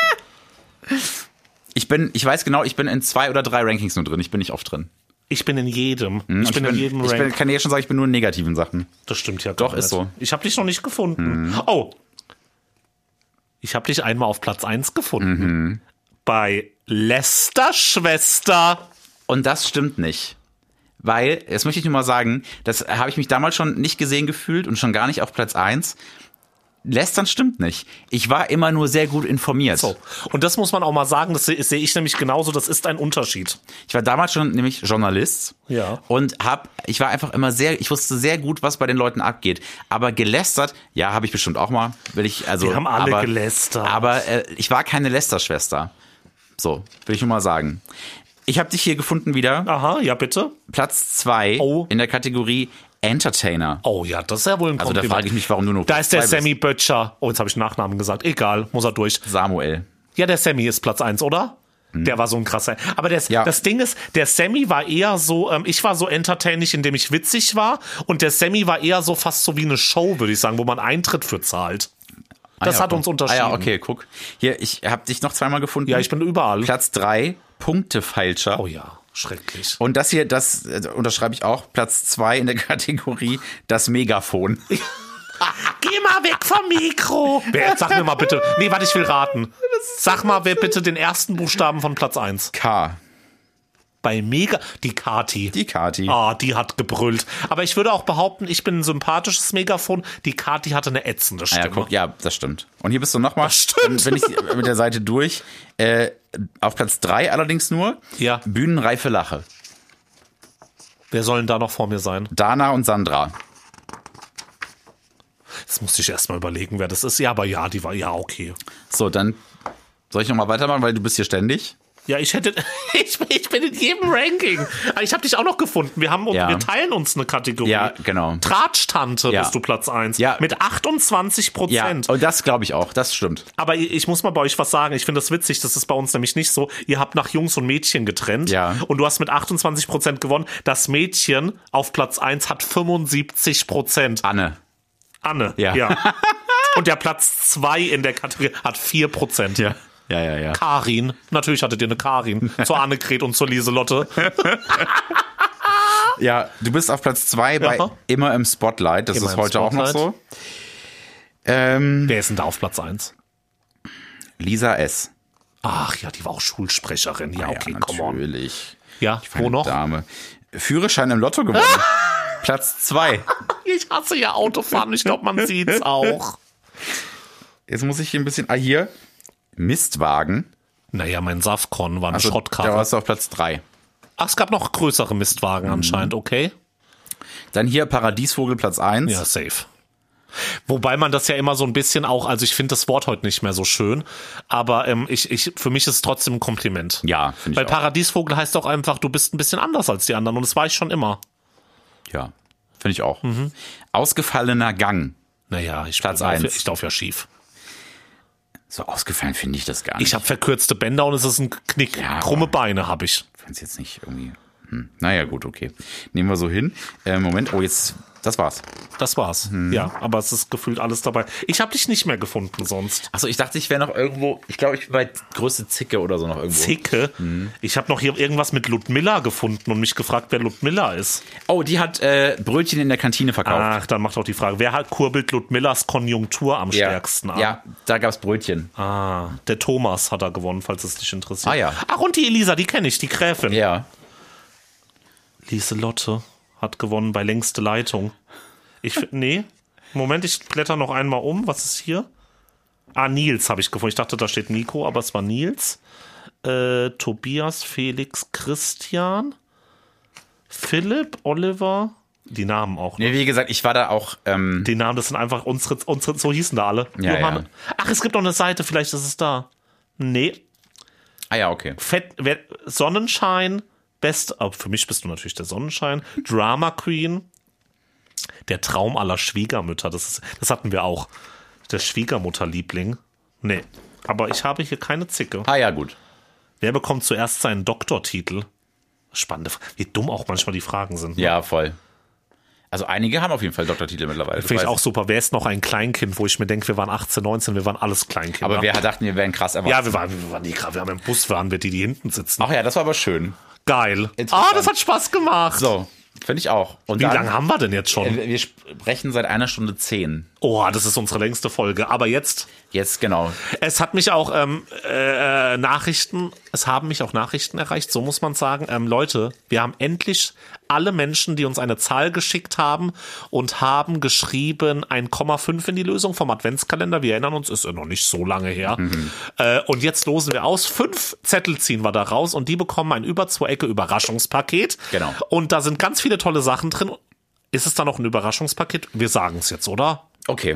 Ich bin, ich weiß genau, ich bin in zwei oder drei Rankings nur drin, ich bin nicht oft drin. Ich bin in jedem. Hm, Ich bin in jedem ich Rank. bin, kann dir jetzt schon sagen, ich bin nur in negativen Sachen. Das stimmt ja Doch, gar ist nicht. so. Ich habe dich noch nicht gefunden. Oh. Ich habe dich einmal auf Platz eins gefunden. Mhm. Bei Lester Schwester. Und das stimmt nicht. Weil, das möchte ich nur mal sagen, das habe ich mich damals schon nicht gesehen gefühlt und schon gar nicht auf Platz eins. Lästern stimmt nicht. Ich war immer nur sehr gut informiert. So. Und das muss man auch mal sagen, das sehe seh ich nämlich genauso, das ist ein Unterschied. Ich war damals schon nämlich Journalist. Ja. Und hab, ich war einfach immer sehr, ich wusste sehr gut, was bei den Leuten abgeht. Aber gelästert, ja, habe ich bestimmt auch mal. Will ich, also, Wir haben alle aber, gelästert. Aber äh, ich war keine Lästerschwester. So, will ich nur mal sagen. Ich habe dich hier gefunden wieder. Aha, ja bitte. Platz zwei Oh. in der Kategorie Entertainer. Oh ja, das ist ja wohl ein Also da Kompliment. frage ich mich, warum du nur Da Platz ist der zwei bist. Sammy Böttcher. Oh, jetzt habe ich den Nachnamen gesagt. Egal, muss er durch. Samuel. Ja, der Sammy ist Platz eins, oder? Der war so ein krasser. Aber das, Ja. das Ding ist, der Sammy war eher so, ähm, ich war so entertaining, indem ich witzig war. Und der Sammy war eher so fast so wie eine Show, würde ich sagen, wo man Eintritt für zahlt. Das Ah, ja, hat uns okay. unterschieden. Ah ja, okay, guck. Hier, ich habe dich noch zweimal gefunden. Ja, ich bin überall. Platz drei, Punktefeilscher. Oh ja, schrecklich. Und das hier, das äh, unterschreibe ich auch. Platz zwei in der Kategorie das Megafon. Geh mal weg vom Mikro. Wer, jetzt sag mir mal bitte. Nee, warte, ich will raten. Sag mal, wer bitte den ersten Buchstaben von Platz eins. K. Bei Mega. Die Kati. Die Kati. Ah, die hat gebrüllt. Aber ich würde auch behaupten, ich bin ein sympathisches Megafon. Die Kati hatte eine ätzende Ah, Stimme. ja, guck, ja, das stimmt. Und hier bist du nochmal. Das stimmt. Wenn ich mit der Seite durch. Äh, auf Platz drei allerdings nur. Ja. Bühnenreife Lache. Wer soll denn da noch vor mir sein? Dana und Sandra. Das musste ich erst mal überlegen, wer das ist. Ja, aber ja, die war, ja, okay. So, dann soll ich nochmal weitermachen, weil du bist hier ständig. Ja, ich hätte, ich, ich bin in jedem Ranking. Aber ich habe dich auch noch gefunden. Wir haben, Ja. wir teilen uns eine Kategorie. Ja, genau. Tratsch-Tante Ja. bist du Platz eins. Ja. Mit achtundzwanzig Ja, Prozent. und das glaube ich auch, das stimmt. Aber ich ich muss mal bei euch was sagen. Ich finde das witzig. Das ist bei uns nämlich nicht so. Ihr habt nach Jungs und Mädchen getrennt. Ja. Und du hast mit achtundzwanzig Prozent gewonnen. Das Mädchen auf Platz eins hat fünfundsiebzig Prozent. Anne. Anne. Ja. Und der Platz zwei in der Kategorie hat vier Prozent. Ja. Ja, ja, ja. Karin. Natürlich hattet ihr eine Karin. Zur Annegret und zur Lieselotte. Ja, du bist auf Platz zwei bei Ja. Immer im Spotlight. Das Immer ist im heute auch noch Spotlight. so. Ähm, Wer ist denn da auf Platz eins? Lisa S. Ach ja, die war auch Schulsprecherin. Ja, okay, ja, come on. natürlich. Ja, wo Feine noch? Dame. Führerschein im Lotto gewonnen. Platz zwei. Ich hasse ja Autofahren. Ich glaube, man sieht's auch. Jetzt muss ich hier ein bisschen. Ah, hier. Mistwagen. Naja, mein Safcon war eine Also, da Schrottkarre. warst du auf Platz drei. Ach, es gab noch größere Mistwagen anscheinend, okay? Dann hier Paradiesvogel Platz eins. Ja, safe. Wobei man das ja immer so ein bisschen auch, also ich finde das Wort heute nicht mehr so schön, aber ähm, ich, ich, für mich ist es trotzdem ein Kompliment. Ja, finde Weil ich auch. Paradiesvogel heißt auch einfach, du bist ein bisschen anders als die anderen und das war ich schon immer. Ja, finde ich auch. Mhm. Ausgefallener Gang. Naja, ich Platz lauf, ja- eins. ich laufe ja schief. So ausgefallen finde ich das gar nicht. Ich habe verkürzte Bänder und es ist ein Knick. Ja, Krumme aber- Beine habe ich. finde es jetzt nicht irgendwie. Hm. Naja, gut, okay. Nehmen wir so hin. Äh, Moment, oh, jetzt. Das war's. Das war's. Mhm. Ja, aber es ist gefühlt alles dabei. Ich habe dich nicht mehr gefunden sonst. Achso, ich dachte, ich wäre noch irgendwo. Ich glaube, ich bin bei Größe Zicke oder so noch irgendwo. Zicke. Mhm. Ich habe noch hier irgendwas mit Ludmilla gefunden und mich gefragt, wer Ludmilla ist. Oh, die hat äh, Brötchen in der Kantine verkauft. Ach, dann macht auch die Frage, wer hat kurbelt Ludmillas Konjunktur am ja. stärksten an? Ja, da gab's Brötchen. Ah, der Thomas hat da gewonnen, falls es dich interessiert. Ah, ja. Ach, und die Elisa, die kenne ich, die Gräfin. Ja. Lieselotte hat gewonnen bei längste Leitung. Ich fi- nee, Moment, ich blätter noch einmal um. Was ist hier? Ah, Nils habe ich gefunden. Ich dachte, da steht Nico, aber es war Nils. Äh, Tobias, Felix, Christian, Philipp, Oliver. Die Namen auch. Ne? Nee, wie gesagt, ich war da auch. Ähm, Die Namen, das sind einfach unsere, unsere, so hießen da alle. Ja, Johanna- ja. Ach, es gibt noch eine Seite, vielleicht ist es da. Nee. ah ja, okay. Fett, wer- Sonnenschein, Best, oh, für mich bist du natürlich der Sonnenschein, Drama Queen, der Traum aller Schwiegermütter, das, ist, das hatten wir auch. Der Schwiegermutterliebling. Nee, aber ich habe hier keine Zicke. Ah ja, gut. Wer bekommt zuerst seinen Doktortitel? Spannende Frage. Wie dumm auch manchmal die Fragen sind. Ne? Ja, voll. Also einige haben auf jeden Fall Doktortitel mittlerweile. Finde ich auch super. Wer ist noch ein Kleinkind, wo ich mir denke, wir waren achtzehn, neunzehn, wir waren alles Kleinkinder. Aber wir dachten, wir wären krass erwachsen. Ja, wir waren, wir waren nie krass. Wir haben im Bus, waren wir die, die hinten sitzen. Ach ja, das war aber schön. Geil. Ah, das hat Spaß gemacht. So, finde ich auch. Und Wie dann, lange haben wir denn jetzt schon? Wir sprechen seit einer Stunde zehn. Oh, das ist unsere längste Folge. Aber jetzt... Jetzt, genau. Es hat mich auch ähm, äh, Nachrichten, es haben mich auch Nachrichten erreicht, so muss man sagen. Ähm, Leute, wir haben endlich alle Menschen, die uns eine Zahl geschickt haben und haben geschrieben ein Komma fünf in die Lösung vom Adventskalender. Wir erinnern uns, ist ja noch nicht so lange her. Mhm. Äh, und jetzt losen wir aus. Fünf Zettel ziehen wir da raus und die bekommen ein über zwei Ecke Überraschungspaket. Genau. Und da sind ganz viele tolle Sachen drin. Ist es da noch ein Überraschungspaket? Wir sagen es jetzt, oder? Okay.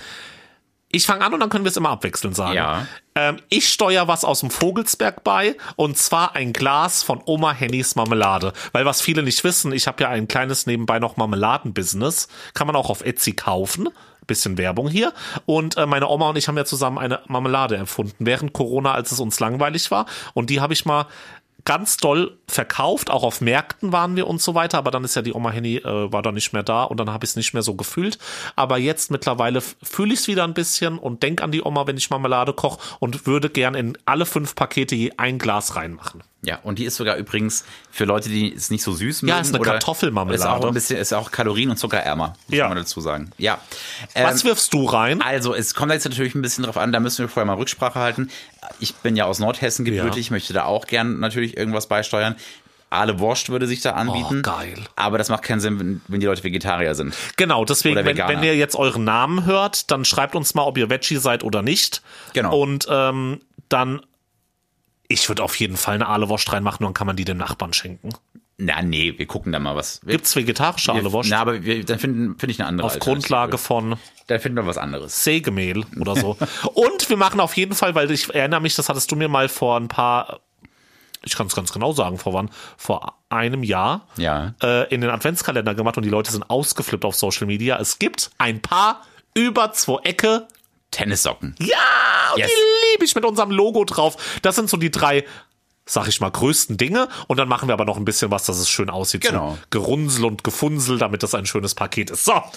Ich fange an und dann können wir es immer abwechselnd sagen. Ja. Ähm, ich steuere was aus dem Vogelsberg bei und zwar ein Glas von Oma Hennys Marmelade. Weil was viele nicht wissen, ich habe ja ein kleines nebenbei noch Marmeladenbusiness. Kann man auch auf Etsy kaufen. Bisschen Werbung hier. Und äh, meine Oma und ich haben ja zusammen eine Marmelade erfunden während Corona, als es uns langweilig war. Und die habe ich mal ganz doll verkauft, auch auf Märkten waren wir und so weiter, aber dann ist ja die Oma Henny, äh, war da nicht mehr da und dann habe ich es nicht mehr so gefühlt, aber jetzt mittlerweile fühle ich es wieder ein bisschen und denk an die Oma, wenn ich Marmelade koche und würde gern in alle fünf Pakete je ein Glas reinmachen. Ja, und die ist sogar übrigens für Leute, die es nicht so süß mögen. Ja, ist eine Kartoffelmarmelade. Ist auch ein bisschen, ist auch kalorien- und zuckerärmer, muss ja. man dazu sagen. Ja. Was ähm, wirfst du rein? Also, es kommt jetzt natürlich ein bisschen drauf an, da müssen wir vorher mal Rücksprache halten. Ich bin ja aus Nordhessen gebürtig, ja. möchte da auch gern natürlich irgendwas beisteuern. Aale Wurst würde sich da anbieten. Oh, geil. Aber das macht keinen Sinn, wenn, wenn die Leute Vegetarier sind. Genau, deswegen, wenn, wenn ihr jetzt euren Namen hört, dann schreibt uns mal, ob ihr Veggie seid oder nicht. Genau. Und ähm, dann, ich würde auf jeden Fall eine Aale Wurst reinmachen, dann kann man die dem Nachbarn schenken. Na, nee, wir gucken da mal was. Gibt's vegetarische Aale Wurst? Na, aber wir, dann finden finde ich eine andere. Auf Grundlage von dann finden wir was anderes. Sägemehl oder so. Und wir machen auf jeden Fall, weil ich erinnere mich, das hattest du mir mal vor ein paar, ich kann es ganz genau sagen, vor wann, vor einem Jahr ja. äh, in den Adventskalender gemacht und die Leute sind ausgeflippt auf Social Media. Es gibt ein paar über zwei Ecke Tennissocken. Ja, und yes. die liebe ich mit unserem Logo drauf. Das sind so die drei, sag ich mal, größten Dinge. Und dann machen wir aber noch ein bisschen was, dass es schön aussieht. Genau. So Gerunsel und Gefunsel, damit das ein schönes Paket ist. So.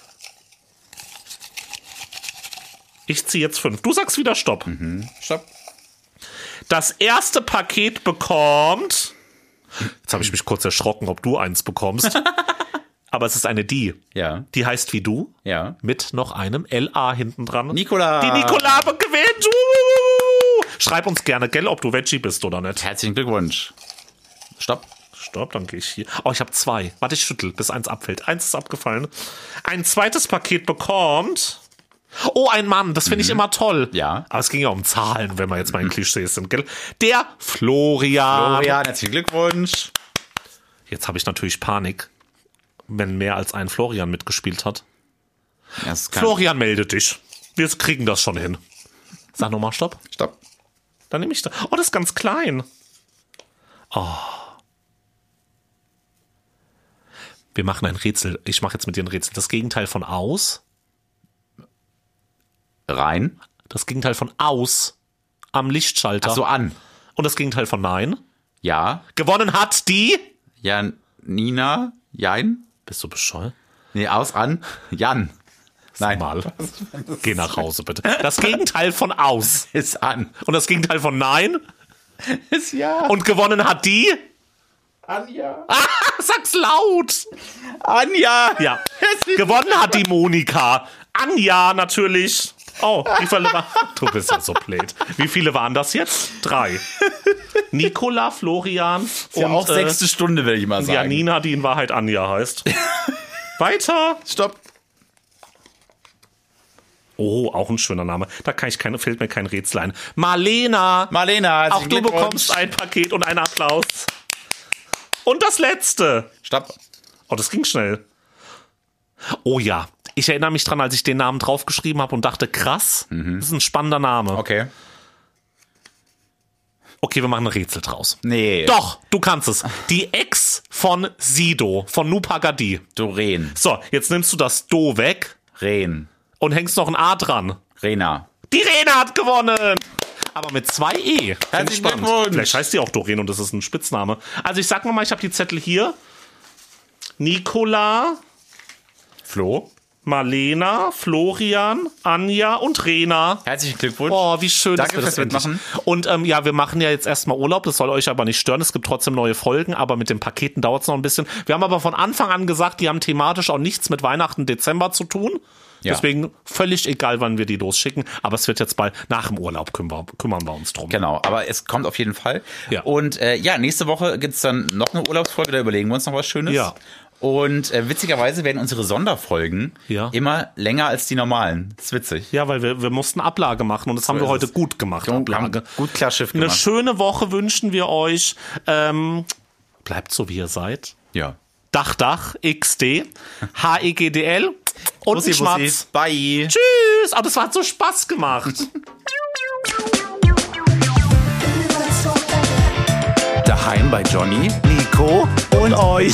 Ich ziehe jetzt fünf. Du sagst wieder Stopp. Mhm. Stopp. Das erste Paket bekommt... Jetzt habe ich mich kurz erschrocken, ob du eins bekommst. Aber es ist eine Die. Ja. Die heißt wie du. Ja. Mit noch einem L A hinten dran. Nikola. Die Nikola gewinnt. Schreib uns gerne, gell, ob du Veggie bist oder nicht. Herzlichen Glückwunsch. Stopp. Stopp, dann gehe ich hier. Oh, ich habe zwei. Warte, ich schüttel, bis eins abfällt. Eins ist abgefallen. Ein zweites Paket bekommt... Oh, ein Mann, das finde mhm. ich immer toll. Ja. Aber es ging ja um Zahlen, wenn wir jetzt mal in Klischees sind, gell? Der Florian. Florian, herzlichen Glückwunsch. Jetzt habe ich natürlich Panik, wenn mehr als ein Florian mitgespielt hat. Florian, melde dich. Wir kriegen das schon hin. Sag nochmal Stopp. Stopp. Dann nehme ich das. Oh, das ist ganz klein. Oh. Wir machen ein Rätsel. Ich mache jetzt mit dir ein Rätsel. Das Gegenteil von aus. Rein. Das Gegenteil von aus. Am Lichtschalter. Ach so, an. Und das Gegenteil von nein. Ja. Gewonnen hat die. Ja, Nina. Jein. Bist du bescheuert? Nee, aus, an. Jan. Nein. Mal. Geh nach Hause, bitte. Das Gegenteil von aus. Ist an. Und das Gegenteil von nein. Ist ja. Und gewonnen hat die. Anja. Ah, sag's laut. Anja. Ja. Gewonnen hat die Monika. Anja, natürlich. Oh, wie viele waren... Du bist ja so blöd. Wie viele waren das jetzt? Drei. Nikola, Florian ist ja und... auch sechste äh, Stunde, will ich mal sagen. Janina, die in Wahrheit Anja heißt. Weiter. Stopp. Oh, auch ein schöner Name. Da kann ich keine, fällt mir kein Rätsel ein. Marlena. Marlena. Auch du bekommst ein Paket und einen Applaus. Und das letzte. Stopp. Oh, das ging schnell. Oh ja. Ich erinnere mich dran, als ich den Namen draufgeschrieben habe und dachte, krass, mhm. das ist ein spannender Name. Okay. Okay, wir machen ein Rätsel draus. Nee. Doch, du kannst es. Die Ex von Sido, von Nupagadi. Doreen. So, jetzt nimmst du das Do weg. Ren. Und hängst noch ein A dran. Rena. Die Rena hat gewonnen. Aber mit zwei E. Herzlichen Glückwunsch. Vielleicht heißt die auch Doreen und das ist ein Spitzname. Also ich sag mal, ich habe die Zettel hier. Nicola, Flo, Marlena, Florian, Anja und Rena. herzlichen Glückwunsch. Oh, wie schön, Danke dass wir das fürs endlich Mitmachen. Und ähm, ja, wir machen ja jetzt erstmal Urlaub, das soll euch aber nicht stören, es gibt trotzdem neue Folgen, aber mit den Paketen dauert es noch ein bisschen. Wir haben aber von Anfang an gesagt, die haben thematisch auch nichts mit Weihnachten, Dezember zu tun. Ja. Deswegen völlig egal, wann wir die losschicken, aber es wird jetzt bald nach dem Urlaub kümmern, kümmern wir uns drum. Genau, aber es kommt auf jeden Fall. Ja. Und äh, ja, nächste Woche gibt's dann noch eine Urlaubsfolge, da überlegen wir uns noch was Schönes. Ja. Und äh, witzigerweise werden unsere Sonderfolgen Ja. immer länger als die normalen. Das ist witzig. Ja, weil wir, wir mussten Ablage machen und das haben wir ist heute es. gut gemacht. Wir haben Ablage. gut klar Schiff Eine gemacht. schöne Woche wünschen wir euch. Ähm, bleibt so, wie ihr seid. Ja. Dach, Dach, X D, H E G D L und Bussi, ein Schmatz. Bussi. Bye. Tschüss. Aber das hat so Spaß gemacht. Daheim bei Johnny, Nico und euch.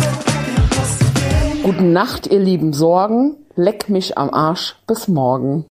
Gute Nacht, ihr lieben Sorgen. Leck mich am Arsch. Bis morgen.